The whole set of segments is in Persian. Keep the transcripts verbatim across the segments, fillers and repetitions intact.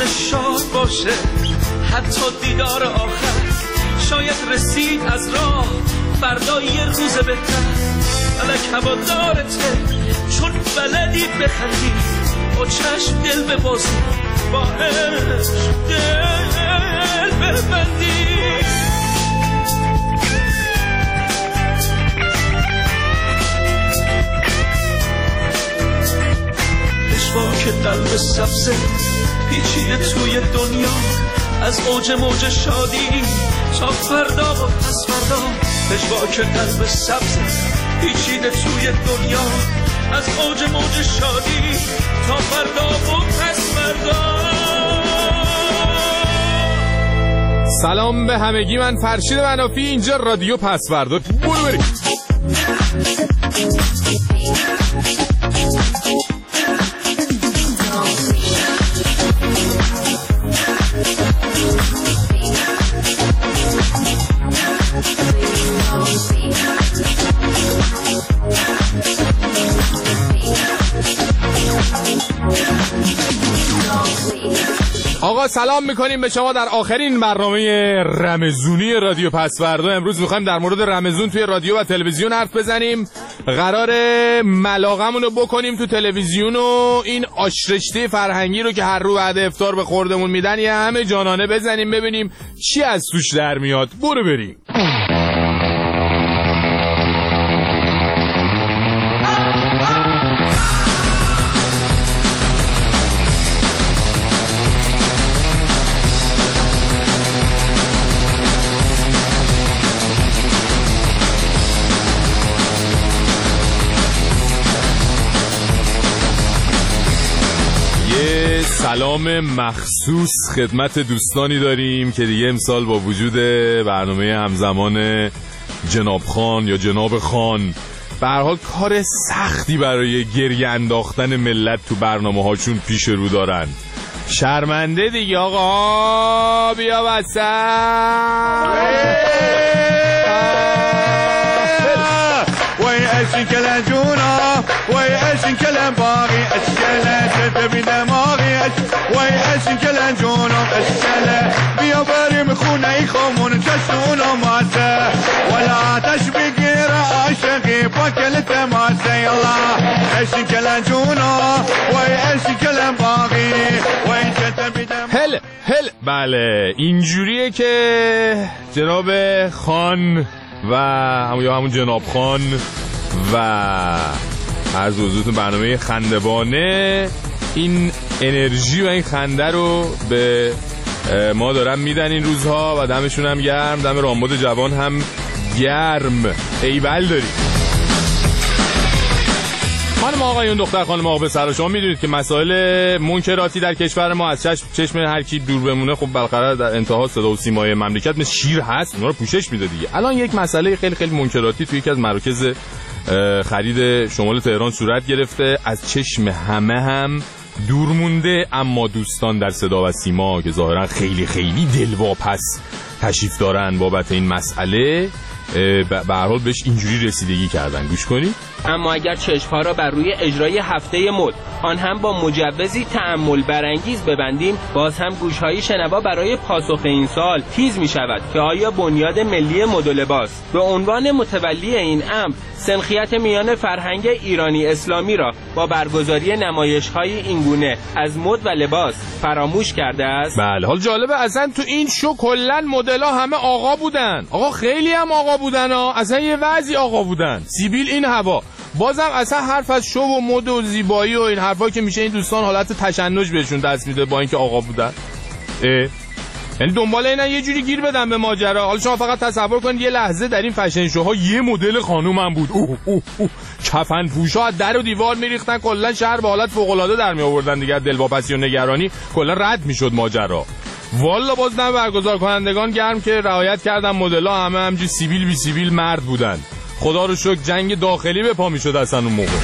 شاد باشه حتی دیدار آخر، شاید رسید از راه فردا یه روز بهتر. فلک هوادارته چون بلدی بخندی، با چشم دل ببازی، با عشق دل ببندی. پشواک قلب سبزه پیچیده توی دنیا، از اوج موج شادی تا فردا و پس فردا. پشواک قلب سبزه پیچیده توی دنیا، از اوج موج شادی تا فردا و پس فردا. سلام به همگی، من فرشید منافی، اینجا رادیو پس فردا. برو بریم. آقا سلام میکنیم به شما در آخرین برنامه رمضونی رادیو پس فردا. امروز میخوایم در مورد رمضون توی رادیو و تلویزیون حرف بزنیم. قراره ملاقمون رو بکنیم تو تلویزیون و این آشرشته فرهنگی رو که هر رو بعد افطار به خوردمون میدن یه همه جانانه بزنیم ببینیم چی از توش در میاد. برو بریم. سلام مخصوص خدمت دوستانی داریم که دیگه امسال با وجود برنامه همزمان جناب خان یا جناب خان به هر حال کار سختی برای گریه انداختن ملت تو برنامه هاشون پیش رو دارن. شرمنده دیگه آقا، بیا وسط. وای اشین کلن جونا، وای اشین کلن باقی، اشکله شده بی دماغی. وای اشین کلن جونا، اشکله بیا بریم خونه ای خمون چشونا ماسه، ولا آتش بگیر عاشقی با کل تماسه. یلا اشین کلن جونا، وای اشین کلن باقی، وای شده بی دماغی. هل هل بله اینجوریه که جناب خان و همون یا همون جناب خان و عرض حضورتون برنامه خندوانه این انرژی و این خنده رو به ما دارن میدن این روزها و دمشون هم گرم، دم رامبد جوان هم گرم. ایول داری خانم آقایون، دختر خانم آقا پسر، شما میدونید که مسائل منکراتی در کشور ما از چشم چشم هر کی دور بمونه خب بالاخره در انتها صدا و سیمای مملکت مثل شیر هست، اونا رو پوشش میده دیگه. الان یک مسئله خیلی خیلی منکراتی توی یکی از مراکز خرید شمال تهران صورت گرفته، از چشم همه هم دور مونده، اما دوستان در صدا و سیما که ظاهرا خیلی خیلی دلواپس تشریف دارن بابت این مسئله به هر حال بهش اینجوری رسیدگی کردن. گوش کنید. اما اگر چشم‌ها را بر روی اجرای هفته مد، آن هم با مجوزی تأمل برانگیز ببندیم، باز هم گوش‌های شنوا برای پاسخ این سوال تیز می‌شود که آیا بنیاد ملی مد و لباس به عنوان متولی این امر سنخیت میان فرهنگ ایرانی اسلامی را با برگزاری نمایش‌های اینگونه از مد و لباس فراموش کرده است؟ بله. حال جالبه اصلا تو این شو کلا مدل‌ها همه آقا بودن. آقا خیلی هم آقا بودن ها، اصلا یه وضعی آقا بودن. سیبیل این هوا. بازم اصلا حرف از شو و مد و زیبایی و این حرفا که میشه این دوستان حالت تشنج بهشون دست میده با اینکه آقا بودن. اه یعنی دنبال اینا یه جوری گیر بدن به ماجرا. حالا شما فقط تصور کنید یه لحظه در این فشن شوها یه مدل خانوم هم بود، اوه اوه اوه کفن پوشا در و دیوار میریختن، کلا شهر به حالت فوق العاده در می آوردن دیگه. دلواپسی و نگرانی کلا رد میشد ماجرا. والا باز دم برگزار کنندگان گرم که رعایت کردن، مدل‌ها همه همجوری سیبیل بی سیبیل مرد بودن. خدا رو شکر جنگ داخلی به پا میشد اصلا اون موقع.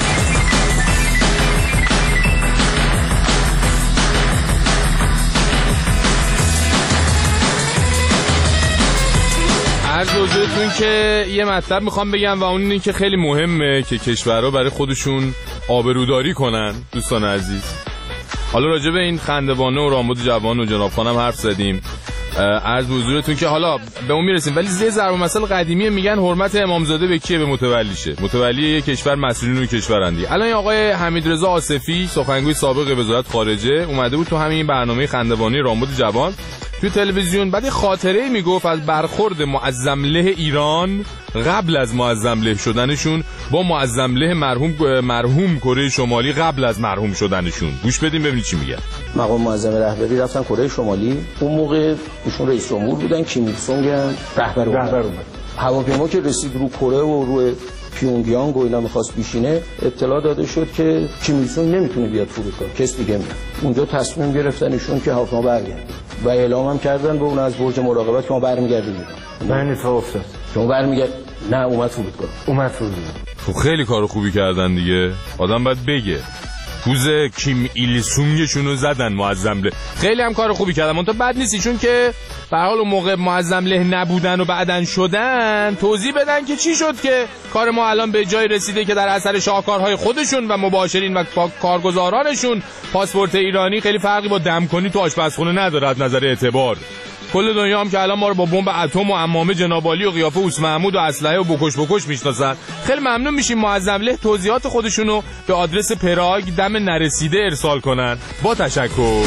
عرض حضورتون که یه مطلب میخوام بگم و اون اینه که خیلی مهمه که کشورها برای خودشون آبروداری کنن. دوستان عزیز حالا راجع به این خندوانه و رامبد جوان و جناب خانم حرف زدیم، عرض به حضورتون که حالا به اون میرسیم، ولی زی ضرب المثل قدیمی میگن حرمت امامزاده به کیه؟ به متولیشه. متولی یک کشور مسئولین کشورندی. الان آقای حمیدرضا آصفی سخنگوی سابق وزارت خارجه اومده بود تو همین برنامه خندوانه رامبد جوان تو تلویزیون، بعد خاطره میگفت از برخورد معظمله ایران قبل از معظمله شدنشون با معظمله مرحوم مرحوم کره شمالی قبل از مرحوم شدنشون. گوش بدیم ببینید چی میگه. مقام معظم رهبری رفتن کره شمالی، اون موقع ایشون رئیس جمهور بودن، کیم ایل سونگ رهبر رهبر اومد. هواپیما که رسید رو کره و روی پیونگیانگ و اینا می‌خواست بشینه، اطلاع داده شد که کیم ایل سونگ نمیتونه بیاد فرودگاه، کس دیگه میاد. اونجا تصمیم گرفتن ایشون که هواپیما برگرده و اعلام هم کردن به اون از برج مراقبت که ما برمیگردیم ایران. نه اتفاق افتاد. شما برمیگرد؟ نه اومد فرودگاه. اومد فرودگاه. خب خیلی کارو خوبی کردن دیگه. آدم باید بگه. پوز کیم ایل سونگشونو زدن معظمله. خیلی هم کار خوبی کردن. منتها بد نیست چون که به هر حال موقع معظمله نبودن و بعدن شدن توضیح بدن که چی شد که کار ما الان به جای رسیده که در اثر شاهکارهای خودشون و مباشرین و کارگزارانشون پاسپورت ایرانی خیلی فرقی با دمکنی تو آشپزخونه نداره از نظر اعتبار. کل دنیا هم که الان ما رو با بمب اتم و عمامه جنابالی و قیافه اوس محمود و اسلحه و بکش بکش میشناسن. خیلی ممنون میشیم معظمله توضیحات خودشونو به آدرس پراگ دم نرسیده ارسال کنن. با تشکر.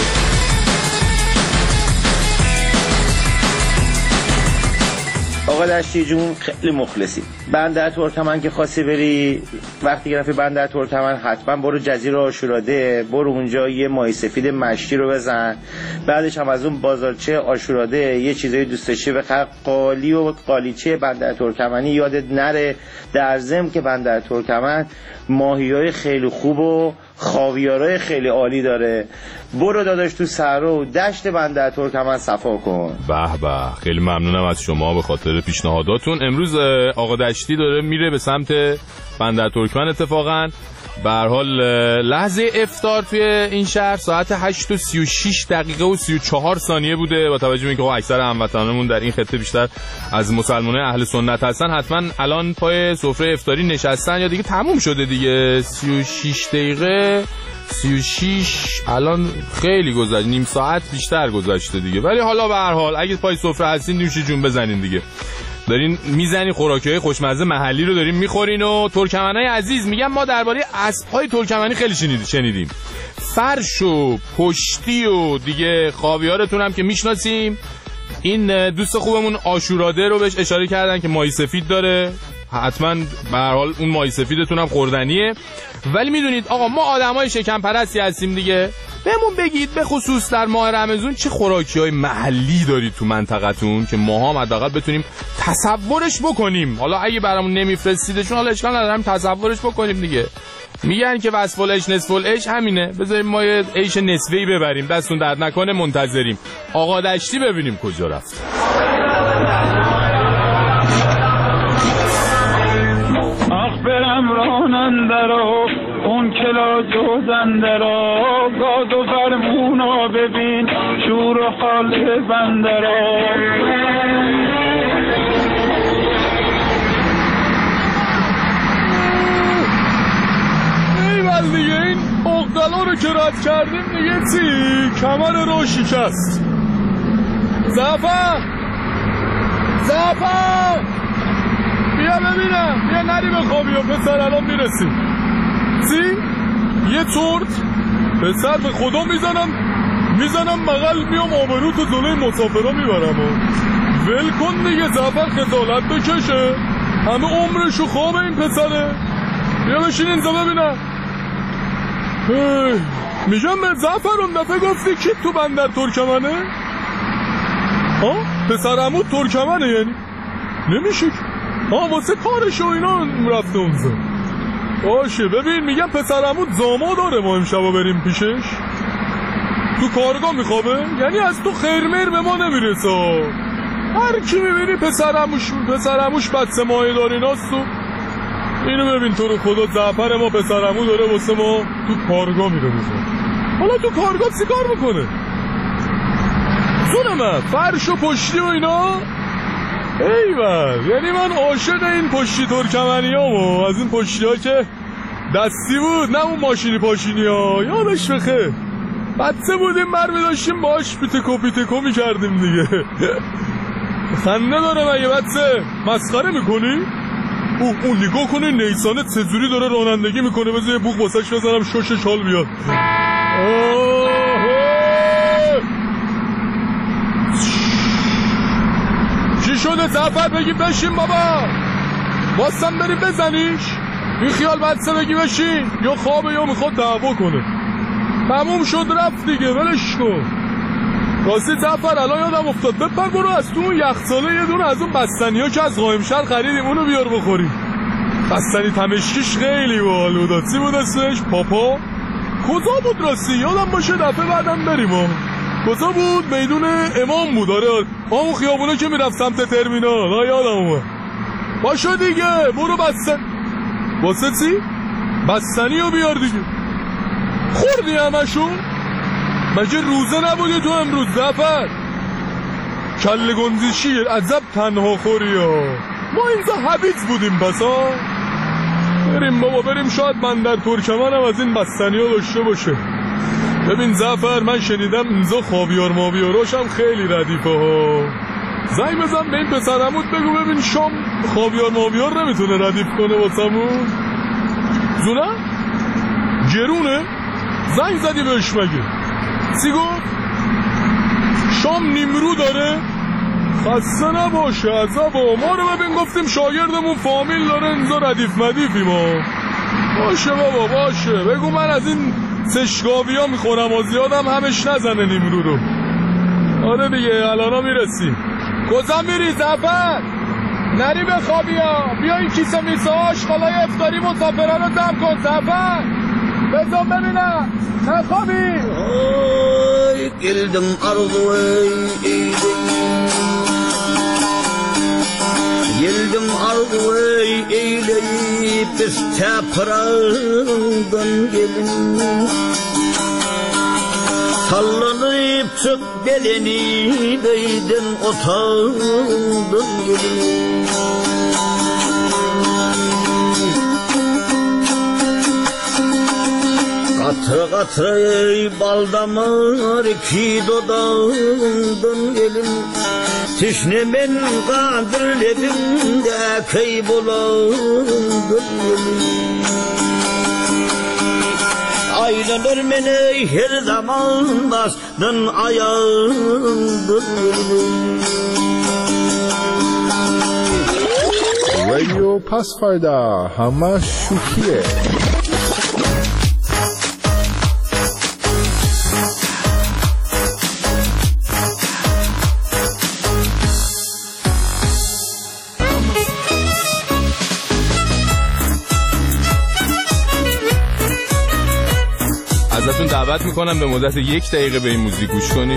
آقا دشتی جون خیلی مخلصی. بندر ترکمن که خواستی بری، وقتی که رفتی بندر ترکمن حتما برو جزیره عاشوراده، برو اونجا یه ماهی سفید مشتی رو بزن، بعدش هم از اون بازارچه عاشوراده یه چیزایی دوست داشتی بخر، قالی و قالیچه بندر ترکمنی یادت نره. در ضمن که بندر ترکمن ماهیای خیلی خوب و خاویارای خیلی عالی داره. برو داداش تو صحرا و دشت بندر ترکمن صفا کن. به به، خیلی ممنونم از شما به خاطر پیشنهاداتون. امروز آقا دشتی داره میره به سمت بندر ترکمن. اتفاقا به هر حال لحظه افطار توی این شهر ساعت هشت و سی و شش دقیقه و سی و چهار ثانیه بوده. با توجه به اینکه اکثر هموطنانمون در این خطه بیشتر از مسلمانان اهل سنت هستن، حتما الان پای سفره افطاری نشستن یا دیگه تموم شده دیگه. سی و شش دقیقه سی و شش الان خیلی گذشت، نیم ساعت بیشتر گذشته دیگه. ولی حالا به هر حال اگه پای سفره هستین نوش جون بزنین دیگه. دارین میزنین خوراکی‌های خوشمزه محلی رو دارین میخورین. و ترکمنای عزیز میگم ما درباره اسب‌های ترکمنی خیلی شنیدیم شنیدیم فرش و پشتی و دیگه خاویارتون هم که میشناسیم. این دوست خوبمون عاشوراده رو بهش اشاره کردن که ماهی سفید داره، حتما به هر حال اون ماهی سفیدتون هم خوردنیه. ولی میدونید آقا ما آدمای شکم پرستی هستیم دیگه. بهمون بگید به خصوص در ماه رمضان چه خوراکی‌های محلی دارید تو منطقتون که ما هم حداقل بتونیم تصورش بکنیم. حالا اگه برامون نمیفرستیدشون حالا اشکال نداره، تصورش بکنیم دیگه. میگن که وصف العیش نصف العیش همینه. بذاریم ما یه عیش نصفه‌ای ببریم، دستون درد نکنه، منتظریم آقا دشتی ببینیم کجا رفت. برم راننده را اون کلا جوزنده را، گاز و فرمونا ببین شور و حال بنده را. ایول دیگه این اقدلا رو که رد کردیم دیگه چی؟ کمر رو شکست. زفر زفر بیا ببینم، بیا نری بخوابی و پسر الان میرسیم. چی؟ یه تورت پسر به خدا میزنم میزنم بغل میام آبرو تو جلوی مسافرها میبرم و ول کن دیگه. زفر خجالت بکشه، همه عمرشو خواب این پسره. بیا بشین اینجا ببینم. میگم به زفر اون دفعه گفتی کی تو بندر ترکمنه؟ ها؟ پسر عمود ترکمنه یعنی؟ نمیشه آه واسه کارش و اینا رفته اونجا. باشه ببین میگم پسر عمود زاما داره، ما امشبا بریم پیشش. تو کارگاه میخوابه، یعنی از تو خیرمیر به ما نمیرسه. هر کی میبینی پسر عموش پسر عموش بچه ماهی داری ناست. و اینو ببین تو رو خدا زعفر ما پسر عمو داره واسه ما تو کارگاه میره میخواد. حالا تو کارگاه چی کار میکنه؟ زونه فرش و پشتی و اینا. ایول، یعنی من عاشق این پشتی ترکمنی ها و از این پشتی ها که دستی بود، نه اون ماشینی پاشینی ها. یادش بخیر بچه بودیم مرمی داشتیم باش پیتکو پیتکو میکردیم دیگه. خنده داره مگه بچه؟ مسخره میکنی؟ او اون نگاه کنه نیسانه چجوری داره رانندگی میکنه. بذار یه بوق واسش بزنم شوشش حال بیاد. چی شده زفر بگی بشین بابا؟ باستم بری بزنیش؟ این خیال بچه بگی بشین یا خوابه یا میخواد دعوا کنه. تموم شد رفت دیگه ولش کن. راستی زفر الان یادم افتاد بپر برو از تو اون یخچاله یه دونه از اون بستنی ها که از قائمشهر خریدیم اونو بیار بخوریم. بستنی تمشکیش خیلی باحال بود. چی بود اسمش؟ پاپا؟ کجا بود راستی؟ یادم باشه دفعه بعدم بریم ها. کجا بود؟ میدون امام بود. آره اون خیابونه که میرفت سمت ترمینال. آه یادم اومد. باشه دیگه برو بستن. واسه چی؟ بستنی رو بیار دیگه. خوردی همشون؟ مگه روزه نبودی تو امروز زفر؟ کله گنزشیه عذب تنها خوری ها. ما اینجا حبیت بودیم پس ها. بریم بابا بریم شاید من در ترکمن هم از این بستنی ها داشته باشه. ببین زفر من شنیدم اینجا خاویار ماویاراش هم خیلی ردیفه ها. زنگ بزن به این پسرموت بگو ببین شام خاویار ماویار نمیتونه ردیف کنه واسمون. زونه؟ گرونه؟ زنگ زدی بهش مگه؟ چی گفت؟ شام نیمرو داره؟ خسته نباشه عذابا. ما رو ببین گفتیم شاگردمون فامیل داره اینجا ردیف مدیفی ما. باشه بابا باشه بگو من از این سشگاوی ها میخورم و زیادم همش نزنه نیمرو رو. آره دیگه الانا میرسیم. کجا میری زفر؟ نری بخوابی ها. بیا این کیسه میسه آشغالای افطاری مسافران رو دم کن زفر. بزن ببینم نخوابی. آی گلدم ارضوی ایدم گلدم ارضوی ایلی پس تپرالدن gelin sallanıp çık beleni değdin otaldın gelin. Katı katı bal damar ki dodandın gelin. Tişnemin kadirlerinde kaybolandın gelin. Aylanır beni her zaman bastın ayağındın gelin. رادیو پس‌فردا همه شوخیه. ازتون دعوت میکنم به مدت یک دقیقه به این موزیک گوش کنید.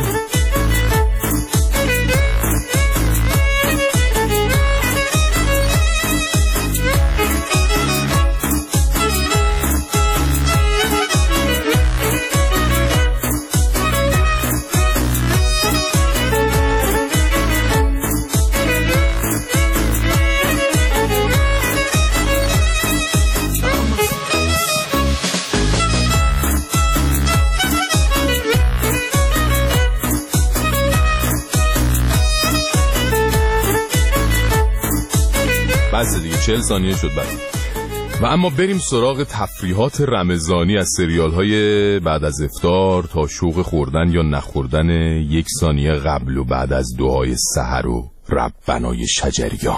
بس دیگه چهل ثانیه شد بعد. و اما بریم سراغ تفریحات رمضانی از سریال های بعد از افطار تا شوق خوردن یا نخوردن یک ثانیه قبل و بعد از دعای سحر و ربنای شجریان.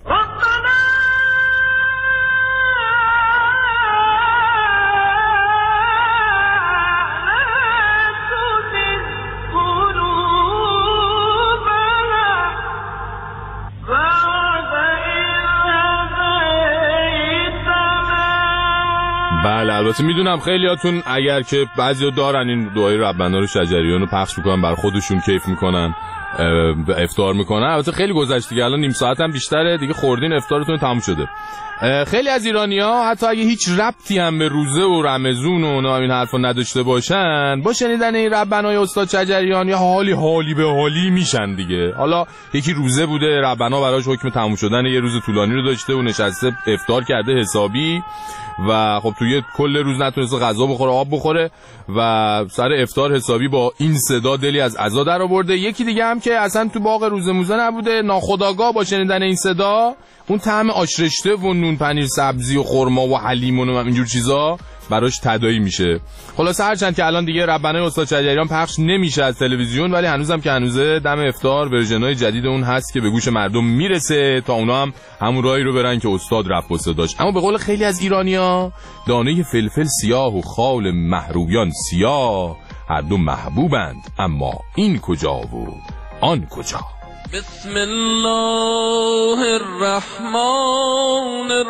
بله البته میدونم خیلیاتون اگر که بعضیا دارن این دعای ربنا رو شجریان رو پخش میکنن بر خودشون کیف میکنن، به افطار میکنن. البته خیلی گذشت دیگه، الان نیم ساعت هم بیشتره دیگه، خوردین افطارتون تموم شده. خیلی از ایرانی‌ها حتی اگه هیچ ربطی هم به روزه و رمضان و این حرفا نداشته باشن، با شنیدن این ربنای استاد شجریان یا حالی حالی به حالی میشن دیگه. حالا یکی روزه بوده، ربنا براش حکم تموم شدن یه روز طولانی رو داشته و نشسته افطار کرده حسابی و خب توی کل روز نتونسته غذا بخوره آب بخوره و سر افطار حسابی با این صدا دلی از عزا در آورده. یکی دیگه هم که اصلا تو باغ روزه موزه نبوده، ناخودآگاه با شنیدن این صدا اون طعم آش رشته و نون پنیر سبزی و خرما و حلیم و اینجور چیزا براش تداعی میشه. خلاص هرچند که الان دیگه ربنای استاد شجریان پخش نمیشه از تلویزیون، ولی هنوزم که هنوزه دم افطار ورژن‌های جدید اون هست که به گوش مردم میرسه تا اونا هم همون راهی رو برن که استاد رفت و صداش. اما به قول خیلی از ایرانی‌ها دانه فلفل سیاه و خال محرویان سیاه هر دو محبوبند، اما این کجا و آن کجا. بسم الله الرحمن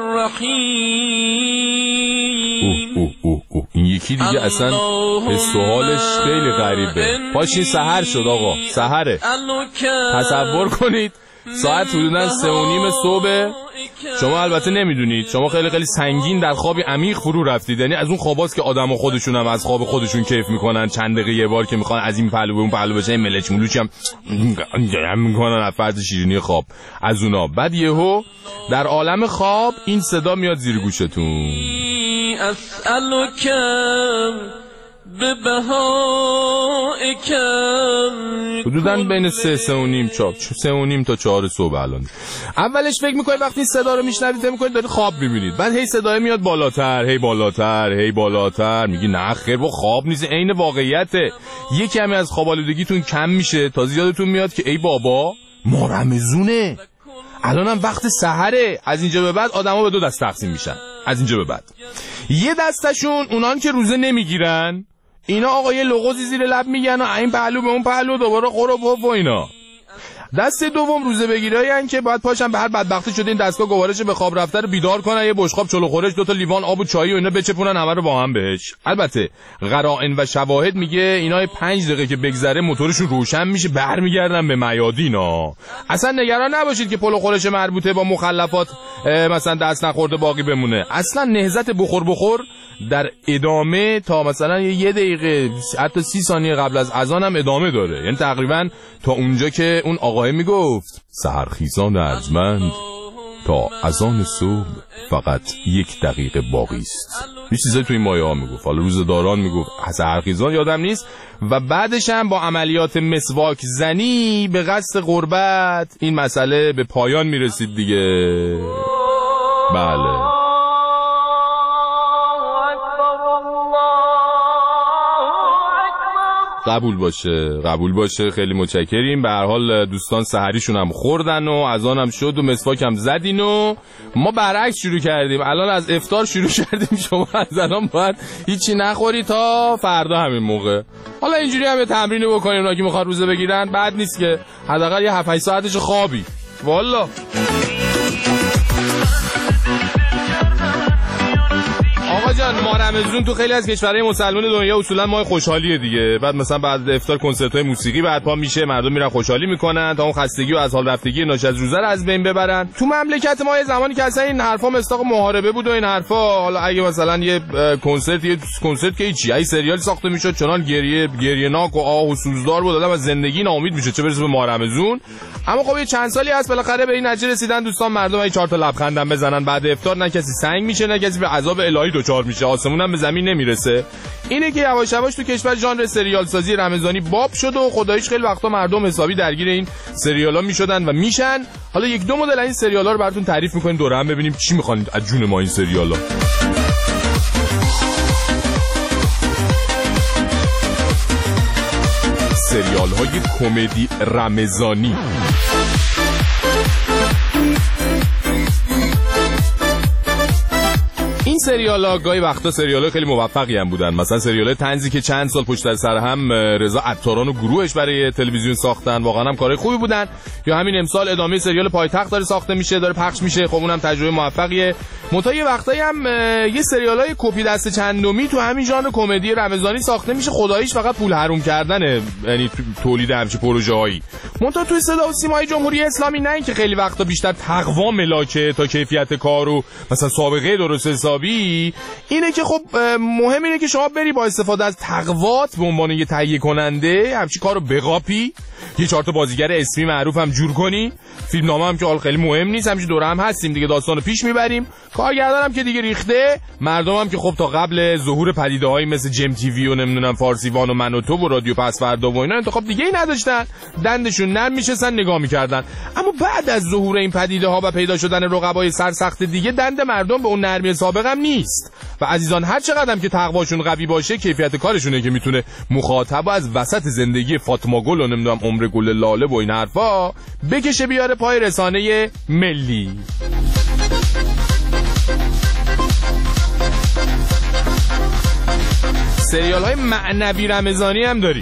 الرحیم. اوه اوه اوه اوه. این یکی دیگه اصلا حس و حالش خیلی غریبه. پاشین سحر شد آقا، سحره. تصور کنید ساعت حدوداً سه و نیم صبح. شما البته نمیدونید، شما خیلی خیلی سنگین در خوابی عمیق فرو رفتید، یعنی از اون خواباست که آدم خودشون هم از خواب خودشون کیف میکنن، چند دقیقه یه بار که میخوان از این پهلو به اون پهلو بشه، ملچ ملوچ هم میکنن از فرط شیرینی خواب از اونا. بعد یهو در عالم خواب این صدا میاد زیر گوشتون. اسألک حدوداً بین سه سه و نیم چهار سه و نیم تا چهار صبح. الان اولش فکر میکنید وقتی صدا رو میشنوید فکر میکنید دارید خواب میبینید، بعد هی صدای میاد بالاتر هی بالاتر هی بالاتر، میگی نه خیر با خواب نیست، عین واقعیته. یه کمی از خواب آلودگیتون کم میشه تا یادتون میاد که ای بابا ما رمضونه، الانم وقت سحره. از اینجا به بعد آدما به دو دسته تقسیم میشن. از اینجا به بعد یه دستشون اونان که روزه نمیگیرن، اینا آقا یه لغوزی زیر لب میگن و این پهلو به اون پهلو دوباره خورو پف و اینا. دست دوم روزه بگیرایین که بعد پاشن به هر بدبختی شده این دستگاه گوارش به خواب رفته رو بیدار کنن، یه بشقاب چلو خورش دو تا لیوان آب و چای و اینا بچپونن همه رو با هم بهش. البته قرائن و شواهد میگه اینا پنج دقیقه که بگذره موتورشون روشن میشه، برمیگردن به میادینا. اصلا نگران نباشید که پلو خورش مربوطه با مخلفات مثلا دست نخورده باقی بمونه. اصلا نهضت بخور بخور در ادامه تا مثلا یه دقیقه حتی سی ثانیه قبل از اذان هم ادامه داره، یعنی تقریبا تا اونجا که اون آقای میگفت سحرخیزان ارجمند تا اذان صبح فقط یک دقیقه باقی است. یه چیزایی تو این مایه ها میگفت، حالا روزداران میگفت، سحرخیزان یادم نیست. و بعدش هم با عملیات مسواک زنی به قصد قربت این مسئله به پایان میرسید دیگه. بله قبول باشه قبول باشه خیلی متشکریم. به هر حال دوستان سحریشون هم خوردن و اذان هم شد و مسواک هم زدین و ما برعکس شروع کردیم. الان از افطار شروع کردیم، شما از الان باید هیچی نخوری تا فردا همین موقع. حالا اینجوری هم یه تمرینی بکنیم، اونا که میخواد روزه بگیرن بد نیست که حداقل یه هفت هشت ساعتش خوابی. والا آقا جان ما رمضان تو خیلی از کشورهای مسلمان دنیا اصولا ماه خوشحالیه دیگه. بعد مثلا بعد افطار کنسرت‌های موسیقی برپا میشه، مردم میرن خوشحالی میکنن تا اون خستگی و از حال رفتگی ناشی از روزه رو از بین ببرن. تو مملکت ما یه زمانی که اصلا این حرفا مصداق محاربه بود و این حرفا، حالا اگه مثلا یه کنسرت یه کنسرت که چی ای سریال ساخته میشد چنان گریه گریه‌ناک و آه و سوزدار بود، آدم از زندگی ناامید میشه چه برسه به ماه رمضان. اما خب یه چند سالی هست بالاخره به این نتیجه رسیدن دوستان مردم این چهار تا لبخندم بزنن بعد افطار، نه کسی سنگ میشه نه کسی به عذاب الهی دچار میشه، آسمون هم به زمین نمیرسه. اینه که یواش یواش تو کشور ژانر سریال سازی رمضانی باب شد و خداییش خیلی وقتا مردم حسابی درگیر این سریالا میشدن و میشن. حالا یک دو مدل این سریالا رو براتون تعریف میکنیم دوره هم ببینیم چی میخوانید از جون ما این سریالا. سریال های کمدی رمضانی. این سریالا گاهی وقتا سریالا خیلی موفقی هم بودن، مثلا سریال طنزی که چند سال پشت سر هم رضا عطاران و گروهش برای تلویزیون ساختن، واقعا هم کارهای خوبی بودن. یا همین امسال ادامه سریال پایتخت داره ساخته میشه، داره پخش میشه، خب اونم تجربه موفقیه. منتها یه وقتایی هم یه سریالای کپی دست چندمی تو همین ژانر کمدی رمضانی ساخته میشه، خداییش فقط پول حروم کردنه، یعنی تولید همچین پروژه‌هایی. منتها تو صدا و سیمای جمهوری اسلامی نه اینکه خیلی وقتا بیشتر تقوا ملاکه تا کیفیت کارو مثلا سابقه درست حسابی، اینه که خب مهم اینه که شما بری با استفاده از تقوات به عنوان یه تهیه کننده همچین کارو بقاپی، یه چهار تا بازیگر اسمی معروف هم جور کنی، فیلمنامه هم که حال خیلی مهم نیست، همین دوره هم هستیم دیگه، داستانو پیش میبریم، کارگردان هم که دیگه ریخته، مردم هم که خب تا قبل ظهور پدیده‌هایی مثل جم تی وی و نمیدونم فارسیوان و من و تو و رادیو پس فردا و اینا انتخاب دیگه ای نداشتن، دندشون نرم میشستن نگاه میکردن. اما بعد از ظهور این پدیده‌ها و پیدا شدن رقبای سرسخت دیگه، دند مردم به اون نرمی سابق هم نیست و عزیزان هر چقدر هم که تقواشون قوی باشه، کیفیت کارشونه که میتونه مخاطب از وسط زندگی فاطمه گل و نمیدونم عمر گل لاله و این حرفا بکشه بیاره پای رسانه ملی. سریال های معنوی رمضانی هم داریم.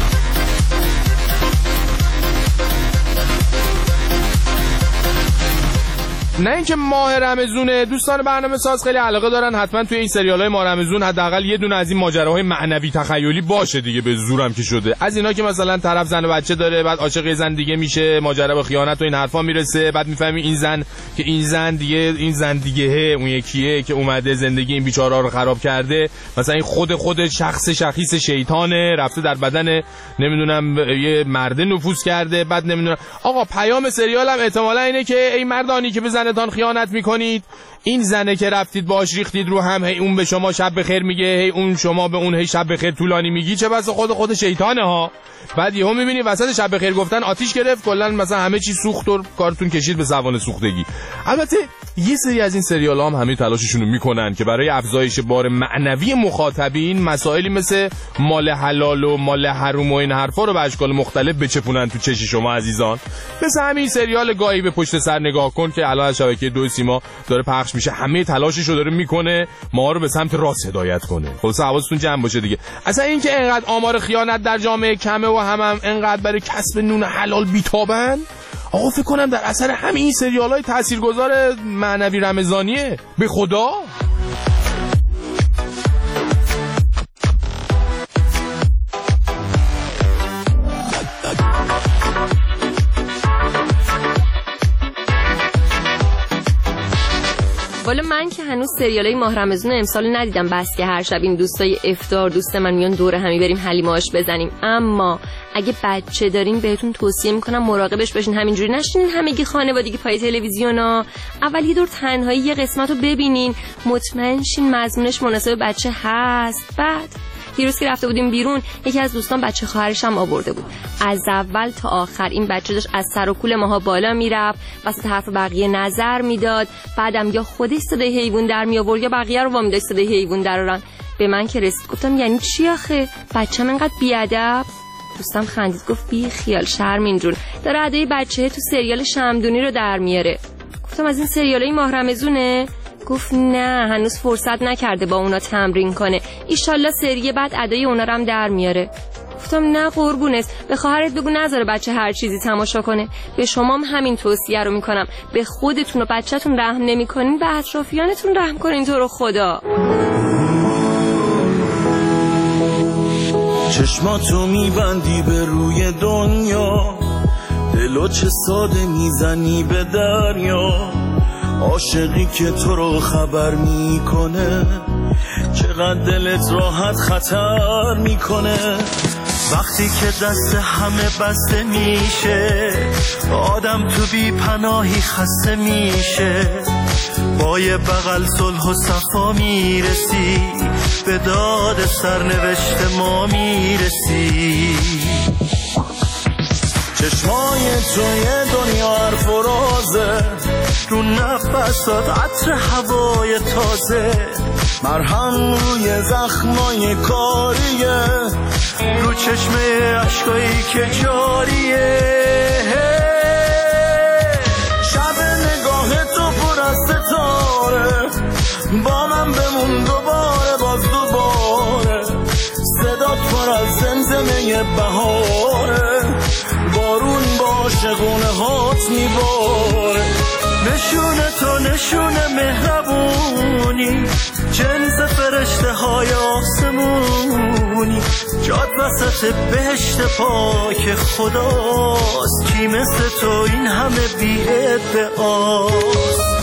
نه اینکه ماه رمضونه، دوستان برنامه ساز خیلی علاقه دارن حتما توی این سریال‌های ماه رمضون حداقل یه دونه از این ماجراهای معنوی تخیلی باشه دیگه، به زورم که شده. از اینا که مثلا طرف زن و بچه داره، بعد عاشق یه زن دیگه میشه، ماجرا به خیانت و این حرفا میرسه، بعد میفهمی این زن که این زن دیگه این زن دیگه اون یکیه که اومده زندگی این بیچاره‌ها رو خراب کرده، مثلا این خود خود شخص شخیص شیطانه رفته در بدن نمیدونم یه مرد نفوذ کرده، بعد نمیدونم آقا پیام سریال هم احتمالاً اینه که ای مردانی که به زنتان خیانت میکنید، این زنه که رفتید باش ریختید رو هم، هی اون به شما شب بخیر میگه، هی اون شما به اون هی شب بخیر طولانی میگی، چه بس خود خود شیطانه ها. بعد یهو میبینی وسط شب بخیر گفتن آتیش گرفت، کلا مثلا همه چی سوخت و کارتون کشید به زبان سوختگی. البته یه سری از این سریال ها هم همه تلاششون رو میکنن که برای افزایش بار معنوی مخاطبین مسائلی مثل مال حلال و مال حرام و این حرفا رو به اشکال مختلف بچپونن تو چشی شما عزیزان. مثل همین سریال گاهی به پشت سر نگاه کن که الان از شبکه دو سیما داره پخش میشه، همه تلاشش رو داره میکنه ما رو به سمت راست هدایت کنه. خلاص حواستون جمع باشه دیگه. اصلا این که اینقدر آمار خیانت در جامعه کمه و هم هم اینقدر برای کسب نون حلال بیتابن، آقا فکر کنم در اثر همین سریال‌های تاثیرگذار معنوی رمضانیه. به خدا والا من که هنوز سریالای ماه رمضان امسال ندیدم، بس که هر شب این دوستای افطار دوست من میان دور همی بریم حلیم آش بزنیم. اما اگه بچه دارین بهتون توصیه میکنم مراقبش باشین، همینجوری نشینین همگی خانوادگی پای تلویزیونا. اول یه دور تنهایی یه قسمت رو ببینین، مطمئن شین مضمونش مناسب بچه هست. بعد دیروز که رفته بودیم بیرون، یکی از دوستان بچه خواهرش هم آورده بود. از اول تا آخر این بچه داشت از سر و کول ماها بالا میرفت، وسط حرف بقیه نظر میداد، بعدم یا خودش صدای حیوان در می آورد یا بقیه رو وامی داشت صدای حیوان درارن. به من که رسید گفتم یعنی چی آخه؟ بچه‌م اینقدر بیادب؟ دوستم خندید گفت بی خیال شرمین جون، داره ادای بچه تو سریال شمدونی رو در میاره. گفتم از این سریالای ماه رمضونه؟ گفت نه هنوز فرصت نکرده با اونا تمرین کنه، ایشالله سری بعد ادای اونا رو هم در میاره. گفتم نه قربونت، به خواهرت بگو نذاره بچه هر چیزی تماشا کنه. به شما هم همین توصیه رو میکنم، به خودتون و بچه‌تون رحم نمیکنین به اطرافیانتون رحم کنین تو رو خدا. چشماتو میبندی به روی دنیا، دلو چه ساده میزنی به دریا، عاشقی که تو رو خبر میکنه، چقدر دلت راحت خطر میکنه. وقتی که دست همه بسته میشه، آدم تو بی پناهی خسته میشه، با یه بغل صلح و صفا میرسی، به داد سرنوشت ما میرسی. چشمای توی دنیا حرف و رازه، رو نفسات عطر هوای تازه، مرهم روی زخمای کاریه، رو چشمه عشقایی که جاریه. شب نگاه تو پر از ستاره، با من بمون همه بهاره، بارون با شگونه هات میباره. نشونه تو نشونه مهربونی، جنس فرشته های آسمونی، جاد وسط بهشت پاک خداست. کی مثل تو این همه بی ادعاست؟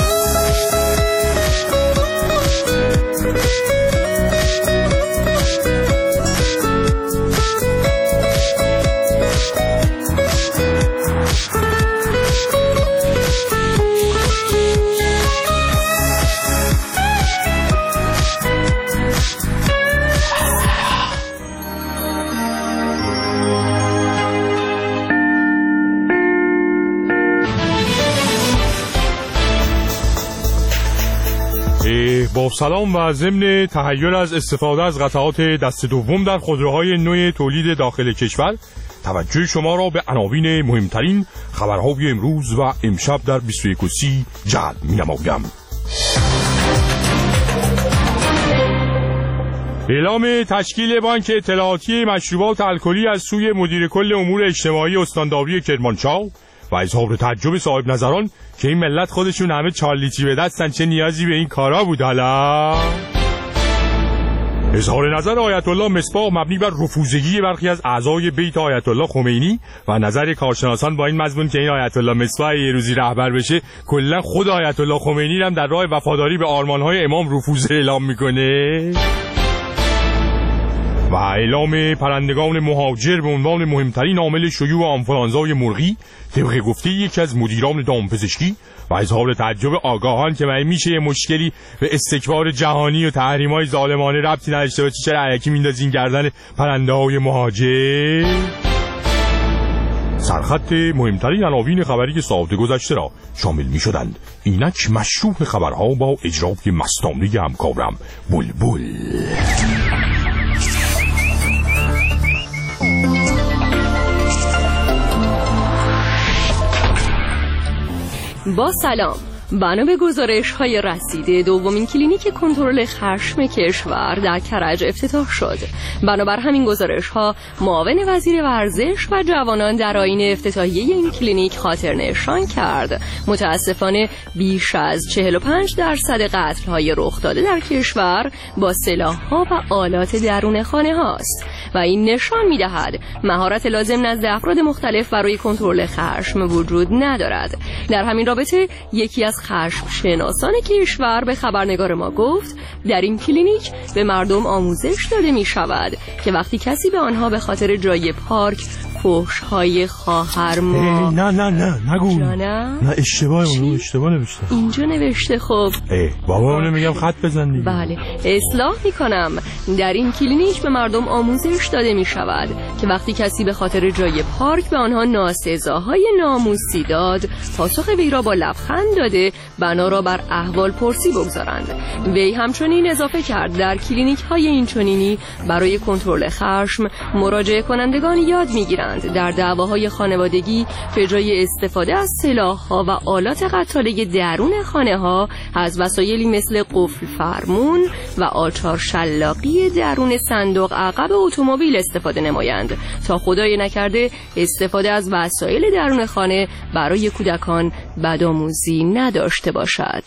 با سلام و ضمن تحیر از استفاده از قطعات دست دوم در خودروهای نو تولید داخل کشور، توجه شما را به عناوین مهمترین خبرهای امروز و امشب در بیست و یک و سی جلب می‌نمایم. اعلام تشکیل بانک اطلاعاتی مشروبات الکلی از سوی مدیر کل امور اجتماعی استانداری کرمانشاه و اظهار تعجب صاحب نظران که این ملت خودشون همه چارلیچی به دستن، چه نیازی به این کارا بود. حالا اظهار نظر آیت الله مصباح مبنی بر رفوزگی برخی از اعضای بیت آیت الله خمینی و نظر کارشناسان با این مضمون که این آیت الله مصباح یه روزی رهبر بشه، کلا خود آیت الله خمینی هم در راه وفاداری به آرمان‌های امام رفوزه اعلام میکنه. و اعلام پرندگان مهاجر به عنوان مهمترین عامل شیوع آنفولانزای مرغی طبق گفته یکی از مدیران دامپزشکی و اظهار تعجب آگاهان که من میشه یه مشکلی به استکبار جهانی و تحریم‌های ظالمانه ربطی نداشته باشه، چرا الکی میندازین گردن پرنده‌های مهاجر؟ سرخط مهمترین عناوین خبری که ساعت گذشته را شامل می‌شدند. اینک مشروع خبرها با اجرای مستانه همکارم بلبل. با سلام. بنا به گزارش‌های رسیده دومین کلینیک کنترل خشم کشور در کرج افتتاح شد. بنابر همین گزارش‌ها معاون وزیر ورزش و جوانان در آیین افتتاحیه این کلینیک خاطر نشان کرد متاسفانه بیش از چهل و پنج درصد قتل‌های رخ داده در کشور با سلاح‌ها و آلات درون خانه هاست و این نشان می‌دهد مهارت لازم نزد افراد مختلف برای کنترل خشم وجود ندارد. در همین رابطه یکی از خشم شناسان کشور به خبرنگار ما گفت در این کلینیک به مردم آموزش داده می شود که وقتی کسی به آنها به خاطر جای پارک فحش‌های خواهر ما نه نه نه نگو نه نه اشتباه اون اشتباه نوشته اینجا نوشته. خب ای بابا اونو میگم خط بزن دیگه. بله اصلاح میکنم. در این کلینیک به مردم آموزش داده می شود که وقتی کسی به خاطر جای پارک به آنها ناسزاهای ناموسی داد پاسخ وی را با لبخند داده بنا را بر احوال پرسی بگذارند. وی همچنین اضافه کرد در کلینیک های اینچنینی برای کنترل خشم مراجعه کنندگان یاد میگیرند در دعواهای خانوادگی به جای استفاده از سلاح‌ها و آلات قتاله درون خانه‌ها از وسایلی مثل قفل فرمون و آچار شلاقی درون صندوق عقب اتومبیل استفاده نمایند تا خدای نکرده استفاده از وسایل درون خانه برای کودکان بدآموزی نداشته باشد.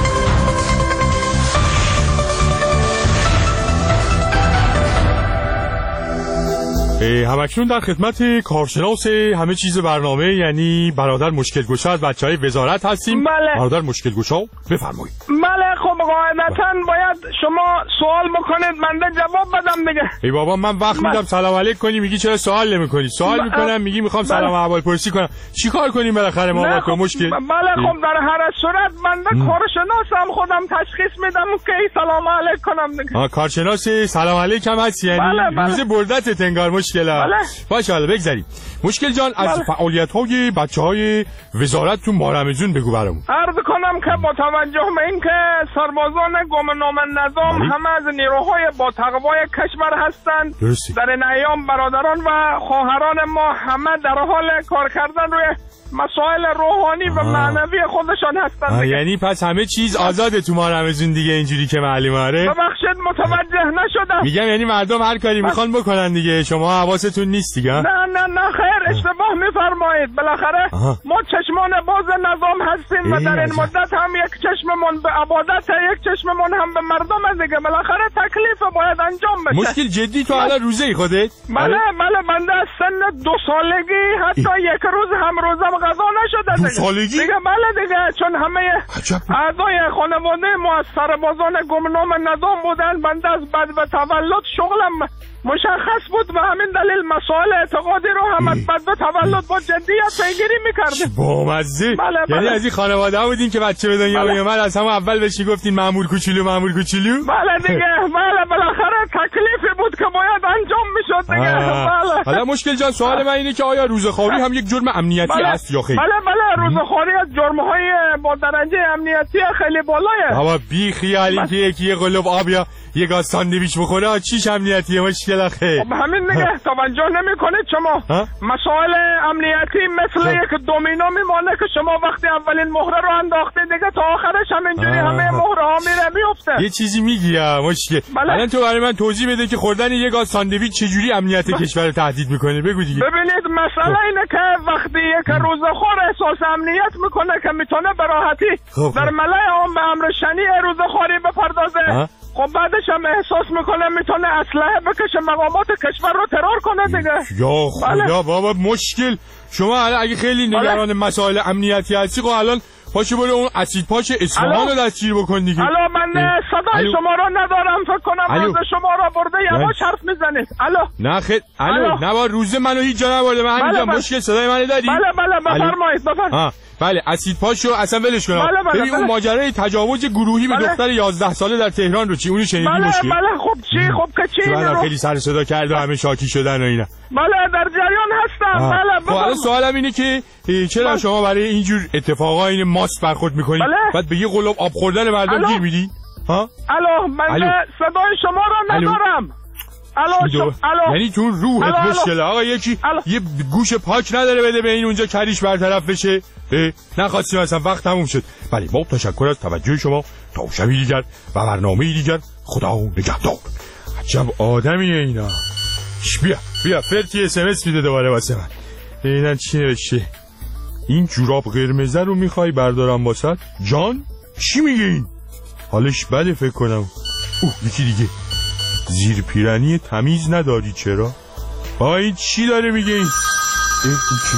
همکنون در خدمت کارشناس همه چیز برنامه یعنی برادر مشکل گشا از بچهای وزارت هستیم. بله. برادر مشکل گشا بفرمایید. بله خب قاعدتاً باید شما سوال بکنید من جواب بدم دیگه. ای بابا من وقت میدم سلام علیک کنی میگی چرا سوال نمی‌کنی؟ سوال میکنم میگی میخوام سلام و احوال پرسی کنم. چیکار کنیم بالاخره ما با تو مشکل؟ بله خب در هر صورت من کارشناسم خودم تشخیص میدم که سلام علیک کنم دیگه. آ کارشناس سلام علیک هم هستی یعنی بله بله. روز بردت انگار مشکل. بله. باشه حالا بگذاریم. مشکل جان از بله. فعالیت‌های بچه‌های وزارت تو ماه رمضان بگو برامون. عرض کنم که با توجه به این که سربازان گمنام نظام همه از نیروهای با تقوای کشور هستند. در این ایام برادران و خواهران ما همه در حال کار کردن روی مسائل روحانی و معنوی خودشان هستند. یعنی پس همه چیز آزاده تو ما رمزون دیگه، اینجوری که معلومه. آره ببخشید متوجه نشدم. میگم یعنی مردم هر کاری میخوان بکنن دیگه، شما حواستون نیست دیگه. نه نه نه خیر، اشتباه میفرمایید. بالاخره ما چشمان باز نظام هستیم و در این مدت هم یک چشممون به عبادت، یک چشممون هم به مردم دیگه. بالاخره تکلیف باید انجام بشه. مشکل جدی تو الان روزه ای خودت؟ بله بله، بنده از سن دو سالگی حتی یک روز هم روزم غذا نشده دو سالگی؟ دیگه. بله دیگه، چون همه اعضای خانواده ما از سربازان گمنام نظام بودن. بنده از بعد به تولد شغلم مشخص بود و همین دلیل مسائل اعتقادی رو هم از بعد به تولد با جدیت پیگیری میکردیم. با مزه. بله بله. یعنی از این خانواده ها بودین که بچه به دنیا میومد از همون اول بهش گفتین مامور کوچولو مامور کوچولو؟ بله دیگه. بله بالاخره تکلیفی بود که باید انجام میشد دیگه. بله. حالا مشکل جان، سوال من اینه که آیا روزخواری هم یک جرم امنیتی بله. است یا خیر؟ بله بله، روزخواری از جرم‌های با درجه امنیتی خیلی بالایه. بابا بی خیالین که یکی یه قلوب آب یا یه گاز ساندویچ بخوره چیش امنیتیه؟ مشکل آخه. خب همین دیگه، توجه نمی‌کنید شما. مسائل امنیتی مثل یک دومینو میمونه که شما وقتی اولین مهره رو انداختید دیگه تا آخرش همینجوری همه مهره‌ها میره میفته. یه چیزی میگی مشکل. الان تو برای من توضیح بده که خوردن یه گاز ساندویچ چجوری امنیت کشور رو تهدید میکنه؟ بگو دیگه. ببینید مسئله اینه که وقتی یک روزخوار احساس امنیت میکنه که میتونه به راحتی در ملأ عام به امر شنیع روزخواری بپردازه، خب بعدش هم احساس میکنه میتونه اسلحه بکشه مقامات کشور رو ترور کنه دیگه. یا خدا بابا مشکل. شما الان اگه خیلی نگران مسائل امنیتی هستی، خب الان پاشو برو اون اسید پاش اصفهان رو دستگیر بکن دیگه. الو من صدای شما رو ندارم، فکر کنم روز شما رو برده یواش حرف میزنید. الو نه خیر. الو نه با روز منو هیچ جا نبرده. من همینجا مشکل صدای منو داری؟ بله بله بفرمایید بفرمایید. بله اسید پاشو اصلا ولش کن. بله بله ببین اون ماجرای تجاوز گروهی به دختر یازده ساله در تهران رو چی اونو شنیدی؟ بله مشکل؟ بله خب چی؟ خب که چی؟ من خیلی سر صدا کرد و همه شاکی شدن و اینا. بله در جریان هستم. بله خب الان سوالم اینه که چرا بله. شما برای اینجور اتفاقا این ماست برخورد میکنید؟ بله. بعد به یه قلوب آب خوردن مردم گیر میدی؟ ها؟ الو من صدای شما رو ندارم. الو دو... الو یعنی تو روحت مشکله آقا. یکی الو. یه گوش پاک نداره بده به این اونجا کریش برطرف بشه. نخواستیم اصلا، وقت تموم شد. بله با تشکر از توجه شما. تا شبی دیگر و برنامه دیگر خدا نگهدار. عجب آدمیه اینا. بیا بیا فرتی اس ام اس میده دوباره واسه من. اینا چی نوشته؟ این جوراب قرمزه رو میخوای بردارم واسه جان؟ چی میگه این؟ حالش بده فکر کنم. اوه یکی دیگه. زیر پیرنی تمیز نداری چرا؟ آه این چی داره میگه این؟ این چی؟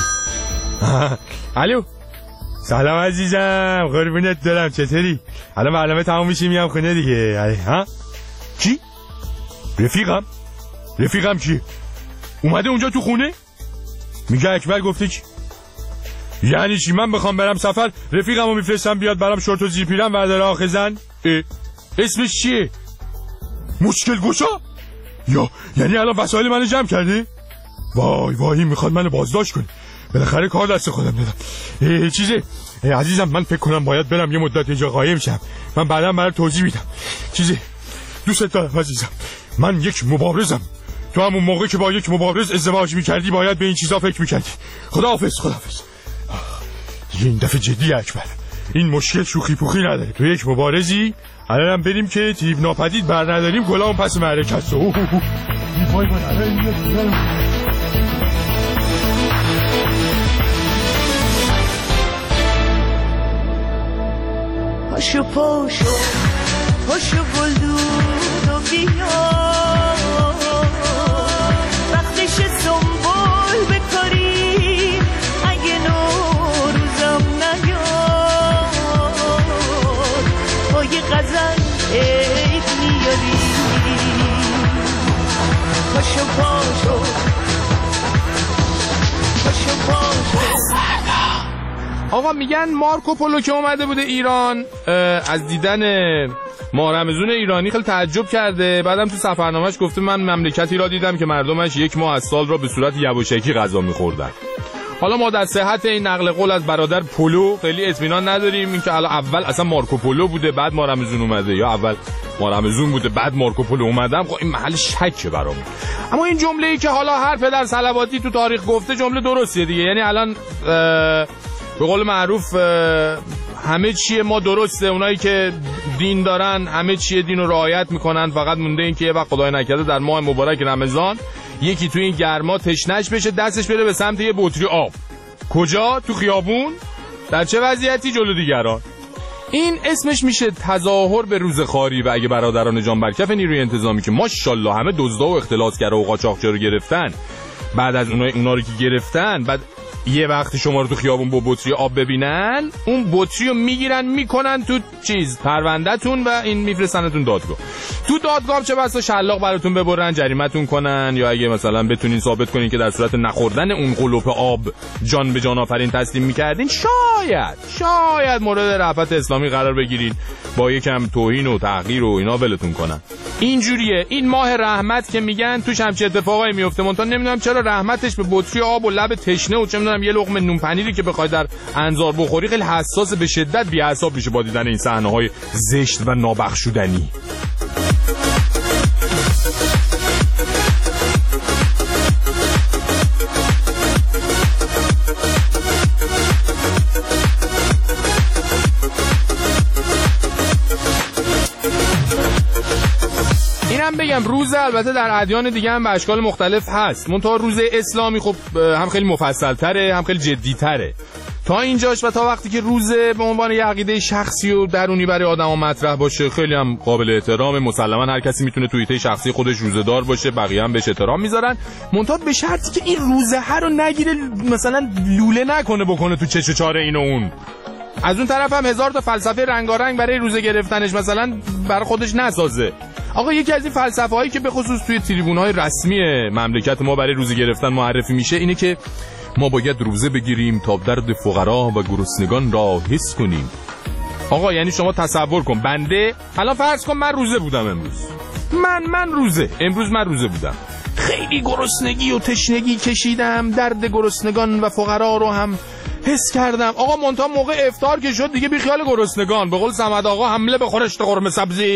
الو سلام عزیزم، قربونت دارم، چطوری؟ الان برنامه تمام میشه میام خونه دیگه. آره ها؟ چی؟ رفیقم؟ رفیقم چی؟ اومده اونجا تو خونه؟ میگه اکبر گفته چی؟ یعنی چی من بخوام برم سفر رفیقمو میفرستم بیاد برام شورت و زیر پیرن برداره آخه زن؟ اسمش چیه؟ مشکل گوشا؟ یا یعنی الان وسایل منو جمع کرده؟ وای وای میخواد منو بازداشت کنه. بالاخره کار دست خودم دادم. چیزه عزیزم من فکر کنم باید برم یه مدت اینجا قایم شم. من بعدا برات توضیح میدم. چیزه دوست دارم عزیزم، من یک مبارزم. تو همون موقع که با یک مبارز ازدواج میکردی باید به این چیزا فکر میکردی. خداحافظ خداحافظ. دیگه این دفعه جدی اکبر، این مشکل شوخی پوخی نداره. تو یک مبارزی الانم بریم که تیب ناپدید بر نداریم گلام پس معرکت. اوه وای وای پاشو پاشو پاشو گلدون و بیا وقتش سنبول بکاری اگه نوروزم نیاد با یه غزل عید میاری. پاشو پاشو پاشو پاشو. آقا میگن مارکو پولو که اومده بوده ایران از دیدن ماه رمضون ایرانی خیلی تعجب کرده. بعدم تو سفرنامه‌اش گفته من مملکتی را دیدم که مردمش یک ماه از سال را به صورت یواشکی غذا می‌خوردن. حالا ما در صحت این نقل قول از برادر پولو خیلی اطمینان نداریم، اینکه حالا اول اصلا مارکو پولو بوده بعد ما رمزون اومده یا اول ما رمزون بوده بعد مارکو پولو اومدم، خب این محل شکه برامون. اما این جمله‌ای که حالا هر پدر صلواتی تو تاریخ گفته جمله درستیه دیگه، یعنی الان به قول معروف همه چیه ما درسته، اونایی که دین دارن همه چیه دین رو رعایت میکنن، فقط مونده این که یه وقت خدای نکرده در ماه مبارک رمضان یکی تو این گرما تشنش بشه دستش بره به سمت یه بطری آب. کجا؟ تو خیابون؟ در چه وضعیتی؟ جلو دیگران. این اسمش میشه تظاهر به روزخواری. و اگه برادران جان برکف نیروی انتظامی که ماشاءالله همه دزدا و اختلاسگرا و قاچاقچی رو گرفتن، بعد از اونای اونا رو که گرفتن، بعد یه وقتی شما رو تو خیابون با بطری آب ببینن، اون بطری رو میگیرن میکنن تو چیز پروندهتون و این میفرستنتون دادگاه. تو دادگاه چه بسا شلاق براتون ببرن، جریمتون کنن، یا اگه مثلا بتونین ثابت کنین که در صورت نخوردن اون قلوپ آب جان به جان آفرین تسلیم میکردین، شاید شاید مورد رأفت اسلامی قرار بگیرین، با یکم توهین و تحقیر و اینا ولتون کنن. اینجوریه این ماه رحمت که میگن توش همچه اتفاقایی میفته. من تا نمیدونم چرا رحمتش به بطری آب و لب تشنه و چه میدونم یه لقمه نون پنیری که بخوای در انظار بخوری خیلی حساس به شدت بی‌اعصاب میشه با دیدن این صحنه‌های زشت و نابخشودنی. اینم بگم روز البته در ادیان دیگه هم به اشکال مختلف هست، منتها روز اسلامی خب هم خیلی مفصل تره هم خیلی جدی تره تا اینجاش، و تا وقتی که روز به عنوان یه عقیده شخصی و درونی برای آدما مطرح باشه خیلی هم قابل احترام. مسلما هر کسی میتونه توی ایده شخصی خودش روزه‌دار باشه، بقیه هم بهش احترام میذارن، منتها به شرطی که این روزه ها رو نگیره مثلا لوله نکنه بکنه تو چش و چاره این و اون. از اون طرف هم هزار تا فلسفه رنگارنگ برای روزه گرفتنش مثلا برای خودش نسازه. آقا یکی از این فلسفه هایی که به خصوص توی تریبون‌های رسمی مملکت ما برای روزه گرفتن معرفی میشه اینه که ما باید روزه بگیریم تا درد فقرا و گرسنگان را حس کنیم. آقا یعنی شما تصور کن بنده الان فرض کن من روزه بودم امروز، من من روزه امروز من روزه بودم، خیلی گرسنگی و تشنگی کشیدم، درد گرسنگان و فقرا رو هم حس کردم. آقا منتها موقع افطار که شد دیگه بی خیال گرسنگان، به قول صمد آقا حمله به خورشت قرمه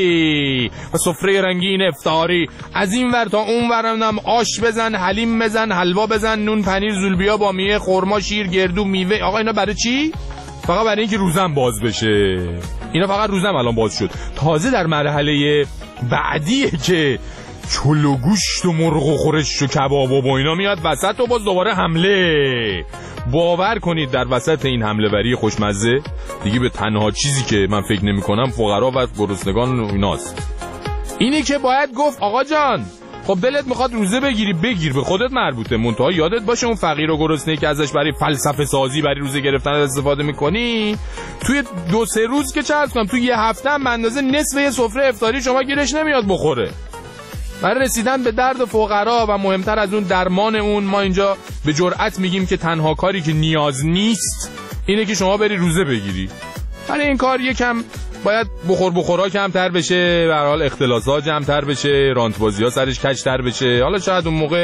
سبزی و سفره رنگین افطاری، از این ور تا اون ورم آش بزن، حلیم بزن، حلوا بزن، نون، پنیر، زولبیا، بامیه، خرما، شیر، گردو، میوه. آقا اینا برای چی؟ فقط برای اینکه روزم باز بشه. اینا فقط روزم الان باز شد. تازه در مرحله بعدیه که چلو گوشت و مرغ و خورش و کباب و اینا میاد وسط و باز دوباره حمله. باور کنید در وسط این حمله وری خوشمزه دیگه به تنها چیزی که من فکر نمی کنم فقرا و گرسنگان و ایناست. اینی که باید گفت آقا جان خب دلت میخواد روزه بگیری بگیر، به خودت مربوطه، منتها یادت باشه اون فقیر و گرسنه‌ای که ازش برای فلسفه سازی برای روزه گرفتن استفاده میکنی توی دو سه روز که چه عرض کنم توی یه هفته هم به اندازه نصف یه سفره افطاری شما گیرش نمیاد بخوره. برای رسیدن به درد فقرا و مهمتر از اون درمان اون، ما اینجا به جرئت میگیم که تنها کاری که نیاز نیست اینه که شما بری روزه بگیری. برای این کار یکم باید بخور بخورا کمتر بشه، به هر حال اختلاسات جمع‌تر بشه، رانت‌بازی‌ها سرش کج‌تر بشه. حالا شاید اون موقع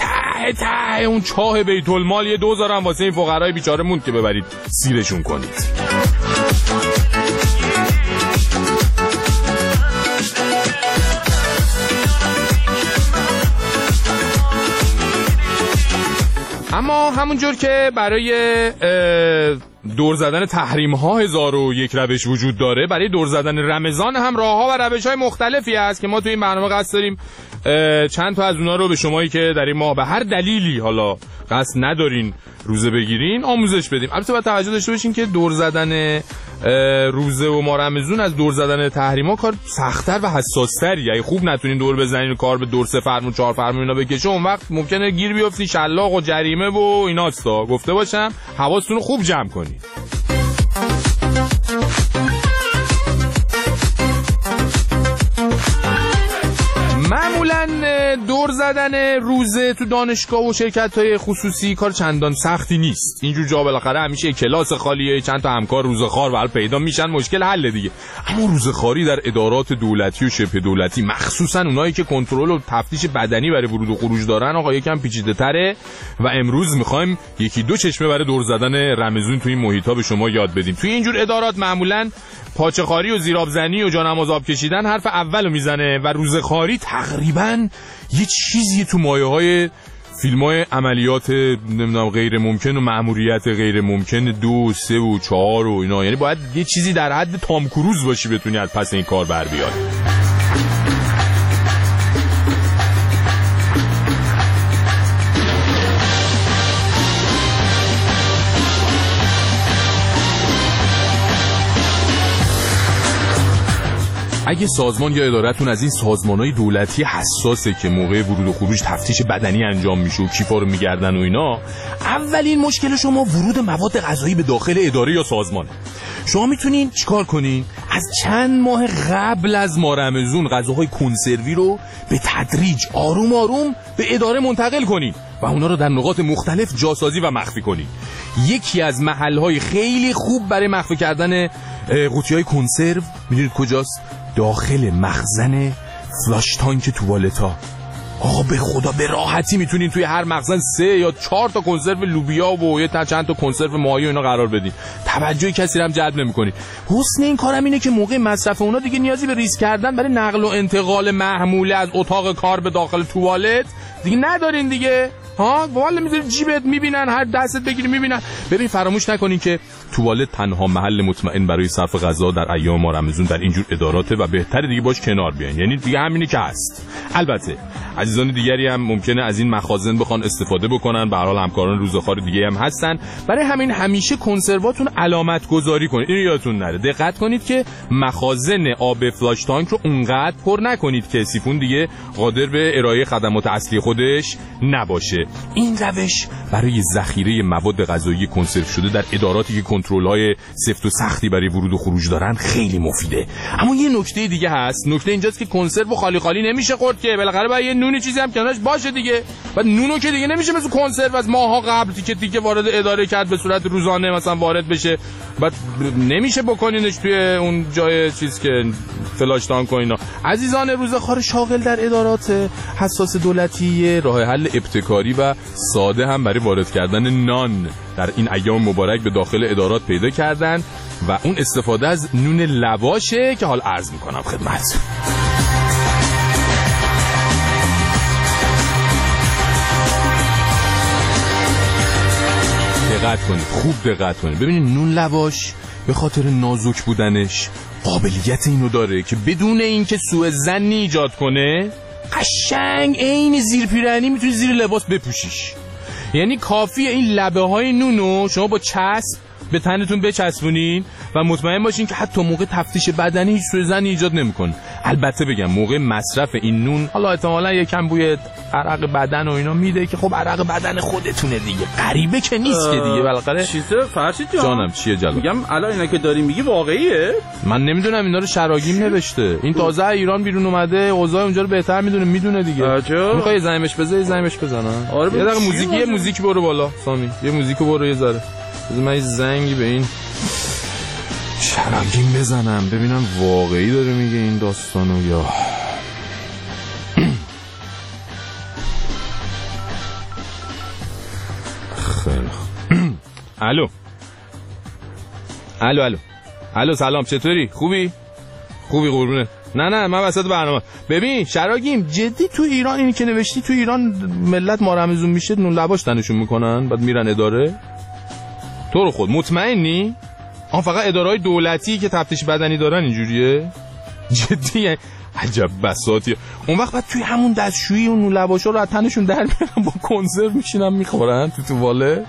ته ته اون چاه بیت المال یه دوزار هم واسه این فقرای بیچاره موند که ببرید سیرشون کنید. اما همونجور که برای دور زدن تحریم ها هزار و یک روش وجود داره، برای دور زدن رمضان هم راه ها و روش های مختلفی هست که ما توی این برنامه قصد داریم چند تا از اونا رو به شمایی که در این ماه به هر دلیلی حالا قصد ندارین روزه بگیرین آموزش بدیم. البته باید توجه داشته باشین که دور زدن روزه و ماه رمضان از دور زدن تحریما کار سخت‌تر و حساس‌تری. اگه خوب نتونین دور بزنین و کار به دور سه فرمون چهار فرمون اینا بکشه، اون وقت ممکنه گیر بیافتین شلاق و جریمه و ایناستا. گفته باشم حواستون رو خوب جمع کنین. معمولا دور زدن روزه تو دانشگاه و شرکت‌های خصوصی کار چندان سختی نیست. اینجور جا بالاخره همیشه کلاس خالیه، چند تا همکار روزخوار ول پیدا میشن، مشکل حل دیگه. اما روزخواری در ادارات دولتی و شبه دولتی، مخصوصا اونایی که کنترل و تفتیش بدنی برای ورود و خروج دارن، آقا یکم پیچیده‌تره و امروز می‌خوایم یکی دو چشمه برای دور زدن رمزون تو این محیطا به شما یاد بدیم. تو اینجور ادارات معمولاً پاچه‌خواری و زیرآبزنی و جانماز آب کشیدن حرف اولو میزنه و روزخواری تقریباً یه چیزی تو مایه‌های فیلم‌های عملیات نمیدونم غیر ممکن و مأموریت غیر ممکن دو، سه و چهار و اینا، یعنی باید یه چیزی در حد تام کروز باشی بتونی از پس این کار بر بیای. اگه سازمان یا ادارتون از این سازمان‌های دولتی حساسه که موقع ورود و خروج تفتیش بدنی انجام میشه و کیفا رو میگردن و اینا، اولین مشکل شما ورود مواد غذایی به داخل اداره یا سازمانه. شما میتونین چیکار کنین؟ از چند ماه قبل از ماه رمضان غذاهای کنسروی رو به تدریج آروم آروم به اداره منتقل کنین و اونا رو در نقاط مختلف جاسازی و مخفی کنین. یکی از محل‌های خیلی خوب برای مخفی کردن قوطی‌های کنسرو میدونید کجاست؟ داخل مخزن فلاش تانک توالتا. آقا به خدا به راحتی میتونین توی هر مخزن سه یا چهار تا کنسرو لوبیا و یه تا چند تا کنسرو ماهی و اینا قرار بدین. توجه کسی رو هم جلب نمی‌کنین. حسن این کارم اینه که موقع مصرف اونا دیگه نیازی به ریسک کردن برای نقل و انتقال محموله از اتاق کار به داخل توالت دیگه ندارین دیگه. ها والا میذاری جیبت، میبینن هر دستت بگیری میبینن. ببین فراموش نکنین که توالت تنها محل مطمئن برای صرف غذا در ایام ماه رمضان در اینجور اداراته و بهتره دیگه باش کنار بیاین، یعنی دیگه همینی که هست. البته عزیزان دیگری هم ممکنه از این مخازن بخوان استفاده بکنن، به هر حال همکاران روزخوار دیگه هم هستن. برای همین همیشه کنسرواتون علامت گذاری کنید. اینو یادتون نره، دقت کنید که مخازن آب فلاش تانک رو اونقدر پر نکنید که سیفون دیگه قادر به ارائه خدمات اصلی خودش نباشه. این روش برای ذخیره مواد غذایی کنسرو شده در اداراتی که کنترل‌های سفت و سختی برای ورود و خروج دارن خیلی مفیده. اما یه نکته دیگه هست. نکته اینجاست که کنسرو خالی خالی نمیشه خورد که، بالاخره باید یه نونی چیزی هم کنارش باشه دیگه. بعد نونو که دیگه نمیشه مثل کنسرو از ماها قبل تیکه تیکه وارد اداره کرد به صورت روزانه مثلا وارد بشه، بعد نمیشه بکنینش توی اون جای چیز که فلاش تانک و اینا. عزیزان روزخوار شاغل در ادارات حساس دولتی راه حل ابتکاری و ساده هم برای وارد کردن نان در این ایام مبارک به داخل ادارات پیدا کردن و اون استفاده از نون لواشه که حال عرض میکنم خدمت. دقت کنید، خوب دقت کنید. ببینید نون لواش به خاطر نازک بودنش قابلیت اینو داره که بدون اینکه سوء ظنی ایجاد کنه قشنگ عین زیر پیرهنی میتونی زیر لباس بپوشیش. یعنی کافیه این لبه های نونو شما با چسب به تنتون بچسبونین و مطمئن باشین که حتی موقع تفتیش بدنی هیچ سوء ظنی ایجاد نمیکنه. البته بگم موقع مصرف این نون حالا احتمالاً یکم بوی عرق بدن و اینا میده که خب عرق بدن خودتونه دیگه، غریبه که نیست که دیگه. بالاخره چیزه فرشید جان جانم چیه جلال؟ میگم الان اینا که داری میگی واقعیه؟ من نمیدونم، اینا رو شراگیم نوشته. این تازه ایران بیرون اومده، اوضاع اونجا رو بهتر میدونه میدونه دیگه. میخوای زنگش بزنی زنگش بزنم؟ آره یه دقیقه موزیک یه موزیک برو بالا سامی، یه موزیکو برو یه ذره. بذار من زنگی به این شراگیم بزنم ببینم واقعی داره میگه این داستانو یا خیلی الو الو الو الو سلام، چطوری؟ خوبی؟ خوبی قربونه. نه نه من وسط برنامه. ببین شراگیم جدی تو ایران اینی که نوشتی تو ایران ملت ما رمضون میشه نون لواش تنشون میکنن بعد میرن اداره؟ تو رو خود مطمئنی؟ آن فقط اداره‌های دولتی که تفتیش بدنی دارن اینجوریه؟ جدیه؟ عجب بساطیه. اون وقت بعد توی همون دستشویی اون نون لواشا رو از تنشون در میارن با کنسرو میشینن میخورن تو توالت؟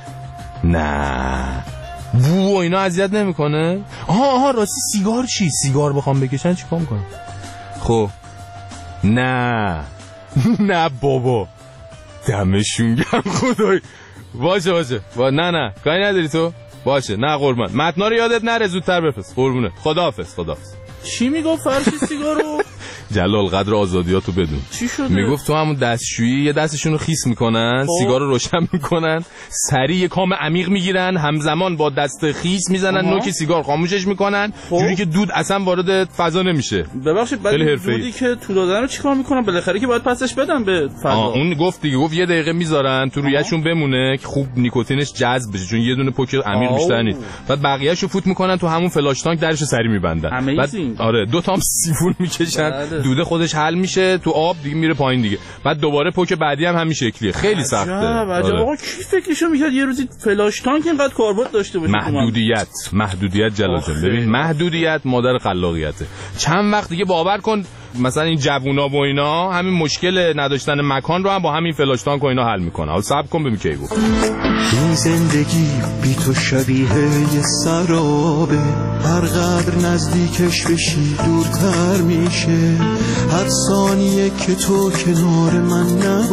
نه بو و اینا اذیت نمیکنه؟ آها آها راستی سیگار چی؟ سیگار بخوام بکشن چیکار میکنن؟ خب نه نه بابا دمشون گرم خدای. باشه باشه با... نه نه کاری نداری تو؟ باشه نه قربان متنا رو یادت نره زودتر بفرست قربونه. خداحافظ خداحافظ. چی میگفت فرشی سیگارو؟ جلال قدر آزادیاتو بدون. چی شده؟ میگفت تو همون دستشویی یه دستشون رو خیس میکنن، سیگار رو روشن میکنن، سریع یه کام عمیق میگیرن، همزمان با دست خیس میزنن نوک سیگار خاموشش میکنن، جوری که دود اصلا وارد فضا نمیشه. ببخشید بعد دودی که تو دادن رو چیکار میکنن؟ بالاخره که باید پسش بدن به فضا. اون گفت دیگه، گفت یه دقیقه میذارن تو رویشون بمونه که خوب نیکوتینش جذب بشه، چون یه دونه پوک عمیق بیشتر نیست. بعد بقیه‌شو فوت میکنن تو همون فلاش تانک، درشو سری میبندن. بعد آره دو تام سیفون میکشن، دوده خودش حل میشه تو آب دیگه، میره پایین دیگه. بعد دوباره پوک بعدی هم همین شکلیه. خیلی سخته. عجب. آقا کی فکرشو میکرد یه روزی فلاش تانک اینقدر کاربرد داشته باشه؟ محدودیت، محدودیت جلال جان. ببین محدودیت مادر خلاقیته. چند وقت دیگه باور کن مثلا این جوونا و اینا همین مشکل نداشتن مکان رو هم با همین فلاش تانک و اینا حل میکنه. حالا صبر کن ببین کی گفت. این زندگی بی تو شبیه یه سرابه، هر قدر نزدیکش بشی دورتر میشه، هر ثانیه که تو کنار من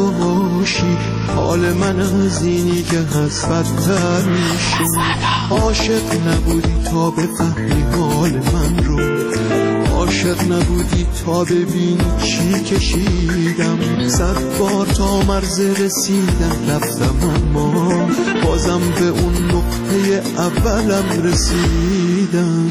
نباشی حال من از اینی که هست بدتر میشه. عاشق نبودی تا بفهمی حال من رو، عاشق نبودی تا ببینی چی کشیدم، صد بار تا مرز رسیدم رفتم اما بازم به اون نقطه اولم رسیدم.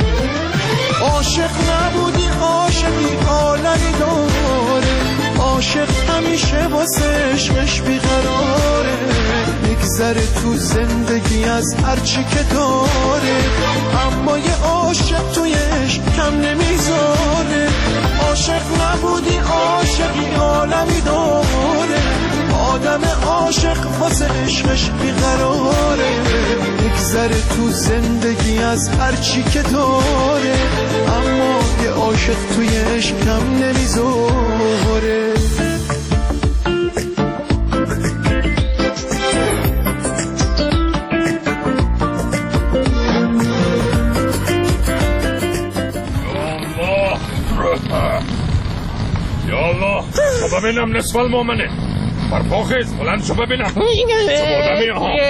عاشق نبودی عاشقی عالمی داره، عاشق همیشه واسه عشقش بیقراره، میگذره تو زندگی از هرچی که داره، اما یه عاشق توی عشق کم نمیذاره. عاشق نبودی عاشقی عالمی داره، آدم عاشق واسه عشقش بیقراره، میگذره تو زندگی از هرچی که داره، اما یه عاشق توی عشق کم نمیذاره. یا الله شو ببینم نصف المؤمنه برپا خیز بلند شو ببینم شو بودمی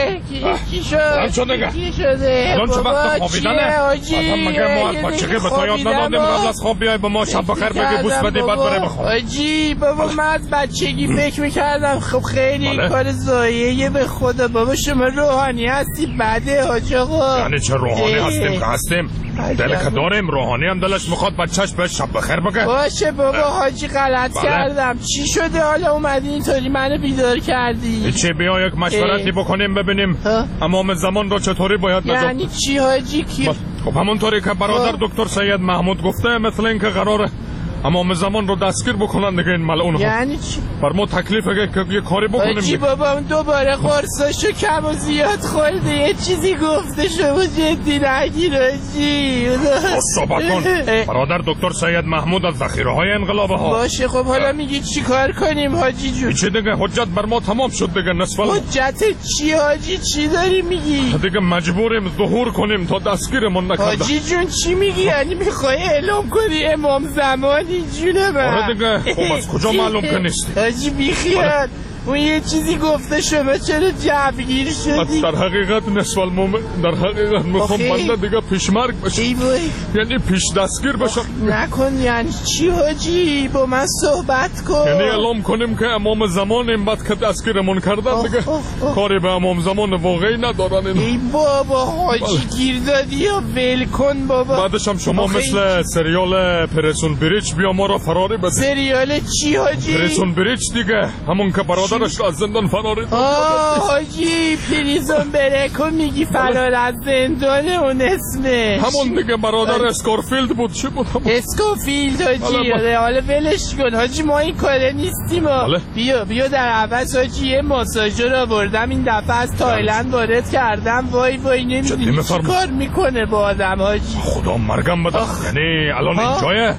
ها چی شد؟ بلند شو نگه چی شده؟ الان چه وقت خوابیدنه؟ مثلا مگه ما از بچگی به تا یاد ندادیم قبل از خواب بیای به ما شب بخیر بگی بوس بدی بعد بره بخواب؟ آجی بابا من از بچگی فکر میکردم خب خیلی این کار زاییه به خدا. بابا شما روحانی هستی بده حاج آقا. یعنی چه روحانی هستیم که هستیم؟ دل که داریم روحانی هم دلش میخواد بچهش به شب بخیر بگه. باشه بابا حاجی غلط کردم. چی شده حالا اومدی اینطوری منو بیدار کردی؟ چی بیا یک مشورتی بکنیم ببینیم امام زمان رو چطوری باید نجات. یعنی چی حاجی کی؟ خب همونطوری که برادر دکتر سید محمود گفته مثل این که قراره امام زمان رو دستگیر بکنن دیگه این ملعون ها. یعنی چی؟ بر ما تکلیفه که یه کاری بکنیم. حاجی بابا اون دوباره قرصاشو کم و زیاد خورده یه چیزی گفته شما جدی نگیر حاجی. صحبت کن. برادر دکتر سید محمود از ذخیره های انقلابه ها. باشه خب حالا میگی چی کار کنیم حاجی جون؟ چی دیگه حجت بر ما تمام شد دیگه نصف. حجت چی حاجی؟ چی داری میگی؟ دیگه مجبوریم ظهور کنیم تا دستگیرمون نکردن. حاجی جون چی میگی؟ یعنی میخوای اعلام کنی امام زمان جونه من؟ آره دیگه. خب از کجا معلوم که نیستی؟ حاجی بیخیال اون یه چیزی گفته شما چرا جوگیر شدی؟ در حقیقت نصف المومن در حقیقت میخوام بنده دیگه پیشمرگ بشم، یعنی پیش دستگیر بشم. نکن. یعنی چی حاجی؟ با من صحبت کن. یعنی اعلام کنیم که امام زمان این بعد که دستگیرمون کردن دیگه کاری به امام زمان واقعی ندارن اینا. ای بابا حاجی گیر دادی یا ول کن بابا. بعدش هم شما مثل سریال پرسون بریچ بیا ما را فراری بده. سریال چی حاجی؟ پرسون بریچ دیگه، همون که برادرش از زندان فراری داد. آه حاجی پریزون بریکو میگی فرار از زندان اون اسمش همون دیگه برادر اسکارفیلد بود. چی بود همون؟ اسکارفیلد حاجی. حالا ولش کن حاجی ما این کاره نیستیم. بیا بیا در عوض حاجی یه ماساژور رو آوردم این دفعه از تایلند وارد کردم. وای وای نمیدونی چی کار میکنه با آدم حاجی. خدا مرگم بده. یعنی الان اینجایه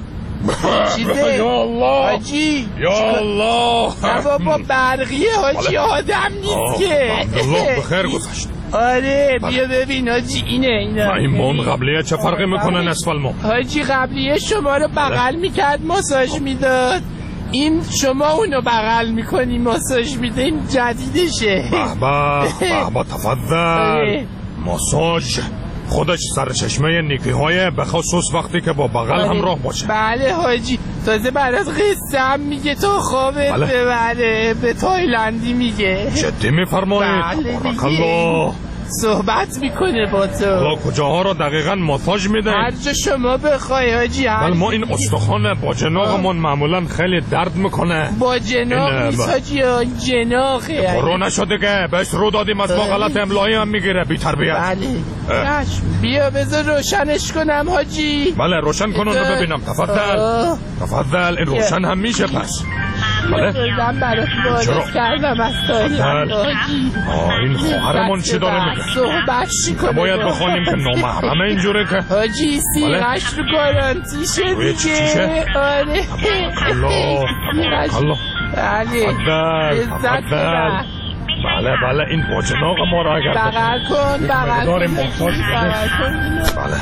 چیزه؟ یا الله حاجی یا الله. نه بابا برقیه حاجی آدم نیست که. الله بخیر گذاشت. آره بیا ببین حاجی اینه اینه. این با اون قبلیه چه فرقی میکنه نصف المومن؟ حاجی قبلیه شما رو بغل میکرد ماساژ میداد، این شما اونو بغل میکنی ماساژ میده. این جدیدشه. به به به به تفضل. ماساژ خودش سرچشمه نیکی های بخصوص وقتی که با بغل همراه باشه. بله حاجی، تازه برات قصه هم میگه تا خوابت بله. ببره به تایلندی میگه. جدی میفرمایید؟ بله بارک الله. صحبت میکنه با تو. حالا کجاها رو دقیقاً ماساژ میده؟ هر جا شما بخوای حاجی. ولی ما این استخوان با جناقمون معمولا خیلی درد میکنه. با جناق نیست حاجی، جناقه. برو نشده که بهش رو دادیم از ما غلط املایی هم میگیره بی تربیت. بله بیا بذار روشنش کنم حاجی. بله روشن کن رو ببینم. تفضل تفضل. این روشن هم میشه پس. بله من برات وارد کردم از تایلند حاجی. آه این خواهرمون چی داره میگه؟ صحبت چی کنه؟ باید بخوانیم که نامحرمه اینجوره که حاجی سیغش رو گارانتیشه دیگه. چیشه؟ آره الله الله. بله تفضل. بله بله این با جناق ما را اگر بغل کن بغل کن بله.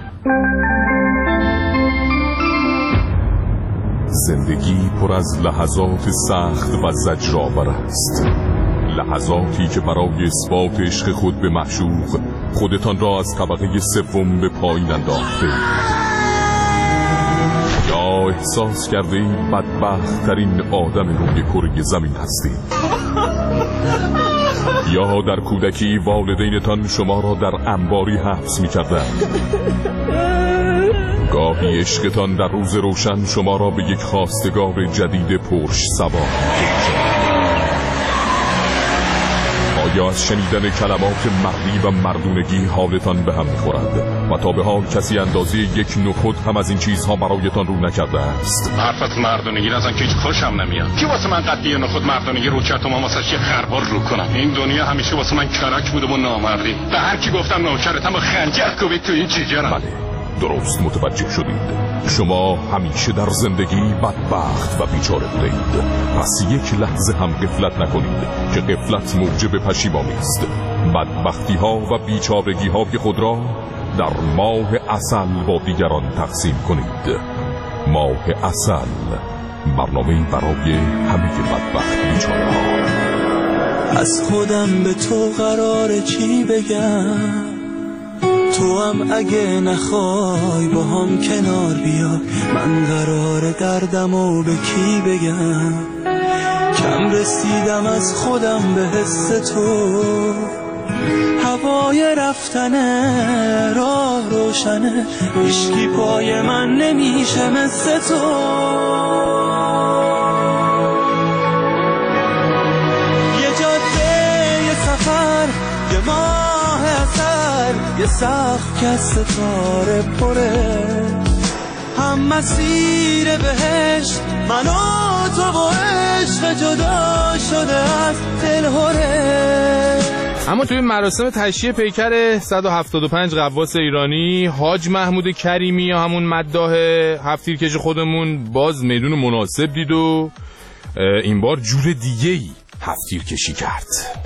زندگی پر از لحظات سخت و زجرآور است، لحظاتی که برای اثبات عشق خود به معشوق خودتان را از طبقه سوم به پایین انداخته یا احساس کرده اید بدبخت ترین آدم روی کره زمین هستید، یا در کودکی والدینتان شما را در انباری حبس می کردند. گاهی عشقتان در روز روشن شما را به یک خواستگار جدید پرش سوار می‌کند. آیا از شنیدن کلمات مردی و مردونگی حالتان به هم می‌خورد و تا به حال کسی اندازه یک نخود هم از این چیزها برایتان رو نکرده است؟ حرفت مردونگی نزن که هیچ خوشم نمیاد. کی واسه من قطعی نخود مردونگی رو کرد و من واسه یه خربار رو کنم؟ این دنیا همیشه واسه من کرک بوده و نامردی. به هر کی گفتم نوکرتم و خنجر کوبید تو این جیجرم. بله درست متوجه شدید. شما همیشه در زندگی بدبخت و بیچاره بودید. پس یک لحظه هم غفلت نکنید که غفلت موجب پشیمانی است. بدبختی ها و بیچارگی های خود را در ماه عسل با دیگران تقسیم کنید. ماه عسل، برنامه برای همه بدبخت بیچاره ها. از خودم به تو قراره چی بگم، تو هم اگه نخوای با هم کنار بیا، من قرار دردمو به کی بگم، کم رسیدم از خودم به حس تو، هوای رفتنه راه روشنه، هیچکی پای من نمیشه مثل تو. یه جاده یه سفر یه ماه اثر، یه سقف که از ستاره پره، هم مسیر بهشت من و تو و عشق جدا شده از دلهره. اما توی مراسم تشییع پیکر صد و هفتاد و پنج غواص ایرانی، حاج محمود کریمی یا همون مداح هفت‌تیرکش خودمون باز میدون مناسب دید و این بار جور دیگه ای هفت‌تیرکشی کرد.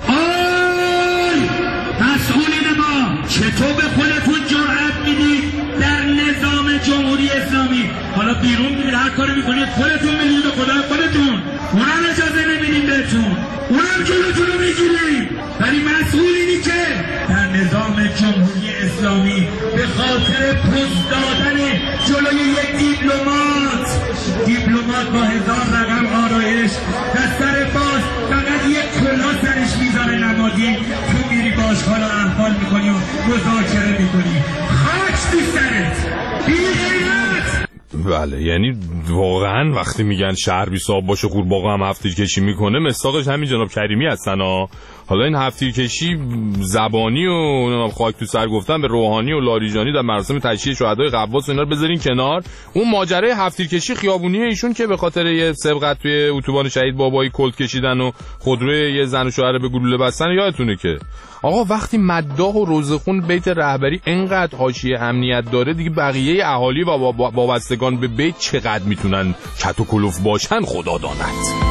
مسئولین ما چطور به خودتون جرأت میدید در نظام جمهوری اسلامی؟ حالا بیرون میرید هر کاری میکنید خودتون میدید به خدا خودتون، اونم اجازه نمیدیم بهتون، اونم جلوتون رو میگیرید. ولی مسئولینی که در نظام جمهوری اسلامی به خاطر پست دادن جلوی یک دیپلمات دیپلمات با هزار رقم آرایش دستر باز فقط یک کلاه سرش میذاره نمادی، تو میری باش حالا احوال میکنی و مذاکره میکنی. خاک تو سرت بی غیرت. بله یعنی واقعا وقتی میگن شهر بی صاحب باشه قورباغه هم هفت‌تیرکشی میکنه، مصداقش همین جناب کریمی هستن ها. حالا این هفت‌تیرکشی زبانی و خاک تو سر گفتن به روحانی و لاریجانی در مراسم تشییع شهدای غواص و اینا رو بذارین کنار. اون ماجرای هفت‌تیرکشی خیابونی ایشون که به خاطر یه سبقت توی اتوبان شهید بابایی کلت کشیدن و خودروی یه زن و شوهر به گلوله بستن، یادتونه که آقا وقتی مداح و روزخون بیت رهبری انقدر حاشیه امنیت داره، دیگه بقیه اهالی و وابستگان به بیت چقدر میتونن کت و کلوف باشن خدا داند.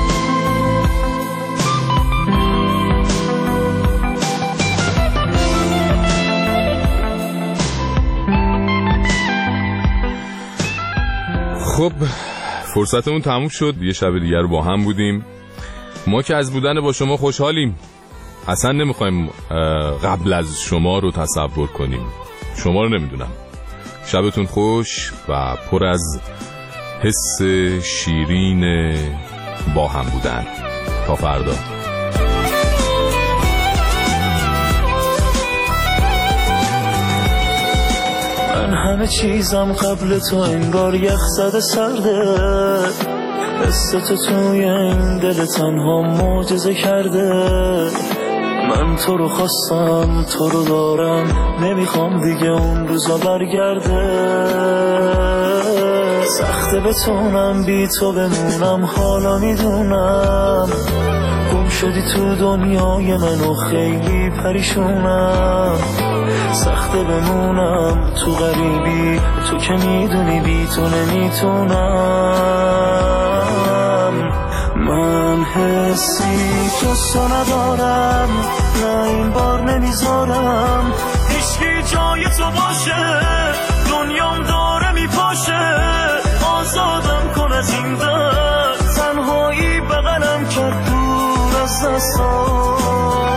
خب فرصتمون تموم شد، یه شب دیگر رو با هم بودیم. ما که از بودن با شما خوشحالیم، اصلا نمیخوایم قبل از شما رو تصور کنیم. شما رو نمیدونم. شبتون خوش و پر از حس شیرین با هم بودن. تا فردا. من همه چیزم قبل تو انگار یخ زده سرده، قصه تو توی این دل تنها معجزه کرده. من تو رو خواستم، تو رو دارم، نمیخوام دیگه اون روزا برگرده. سخته بتونم بی تو بمونم، حالا میدونم گم شدی تو دنیای من و خیلی پریشونم. سخته بمونم تو غریبی، تو که میدونی بی تو نمیتونم. من حسی که تو ندارم، نه این بار نمیذارم هیچکی جای تو باشه. دنیام داره میپاشه، آزادم کن از این درد. تنهایی بغلم کرد دور از دستام.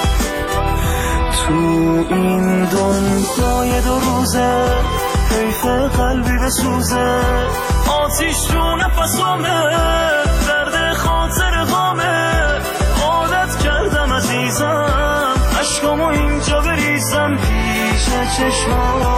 تو این دنیای دو روزه حیف قلبی بسوزه. آتیش تو نفسامه، درد خاطر غامه. عادت کردم عزیزم، عشقامو اینجا بریزم پیش چشمام.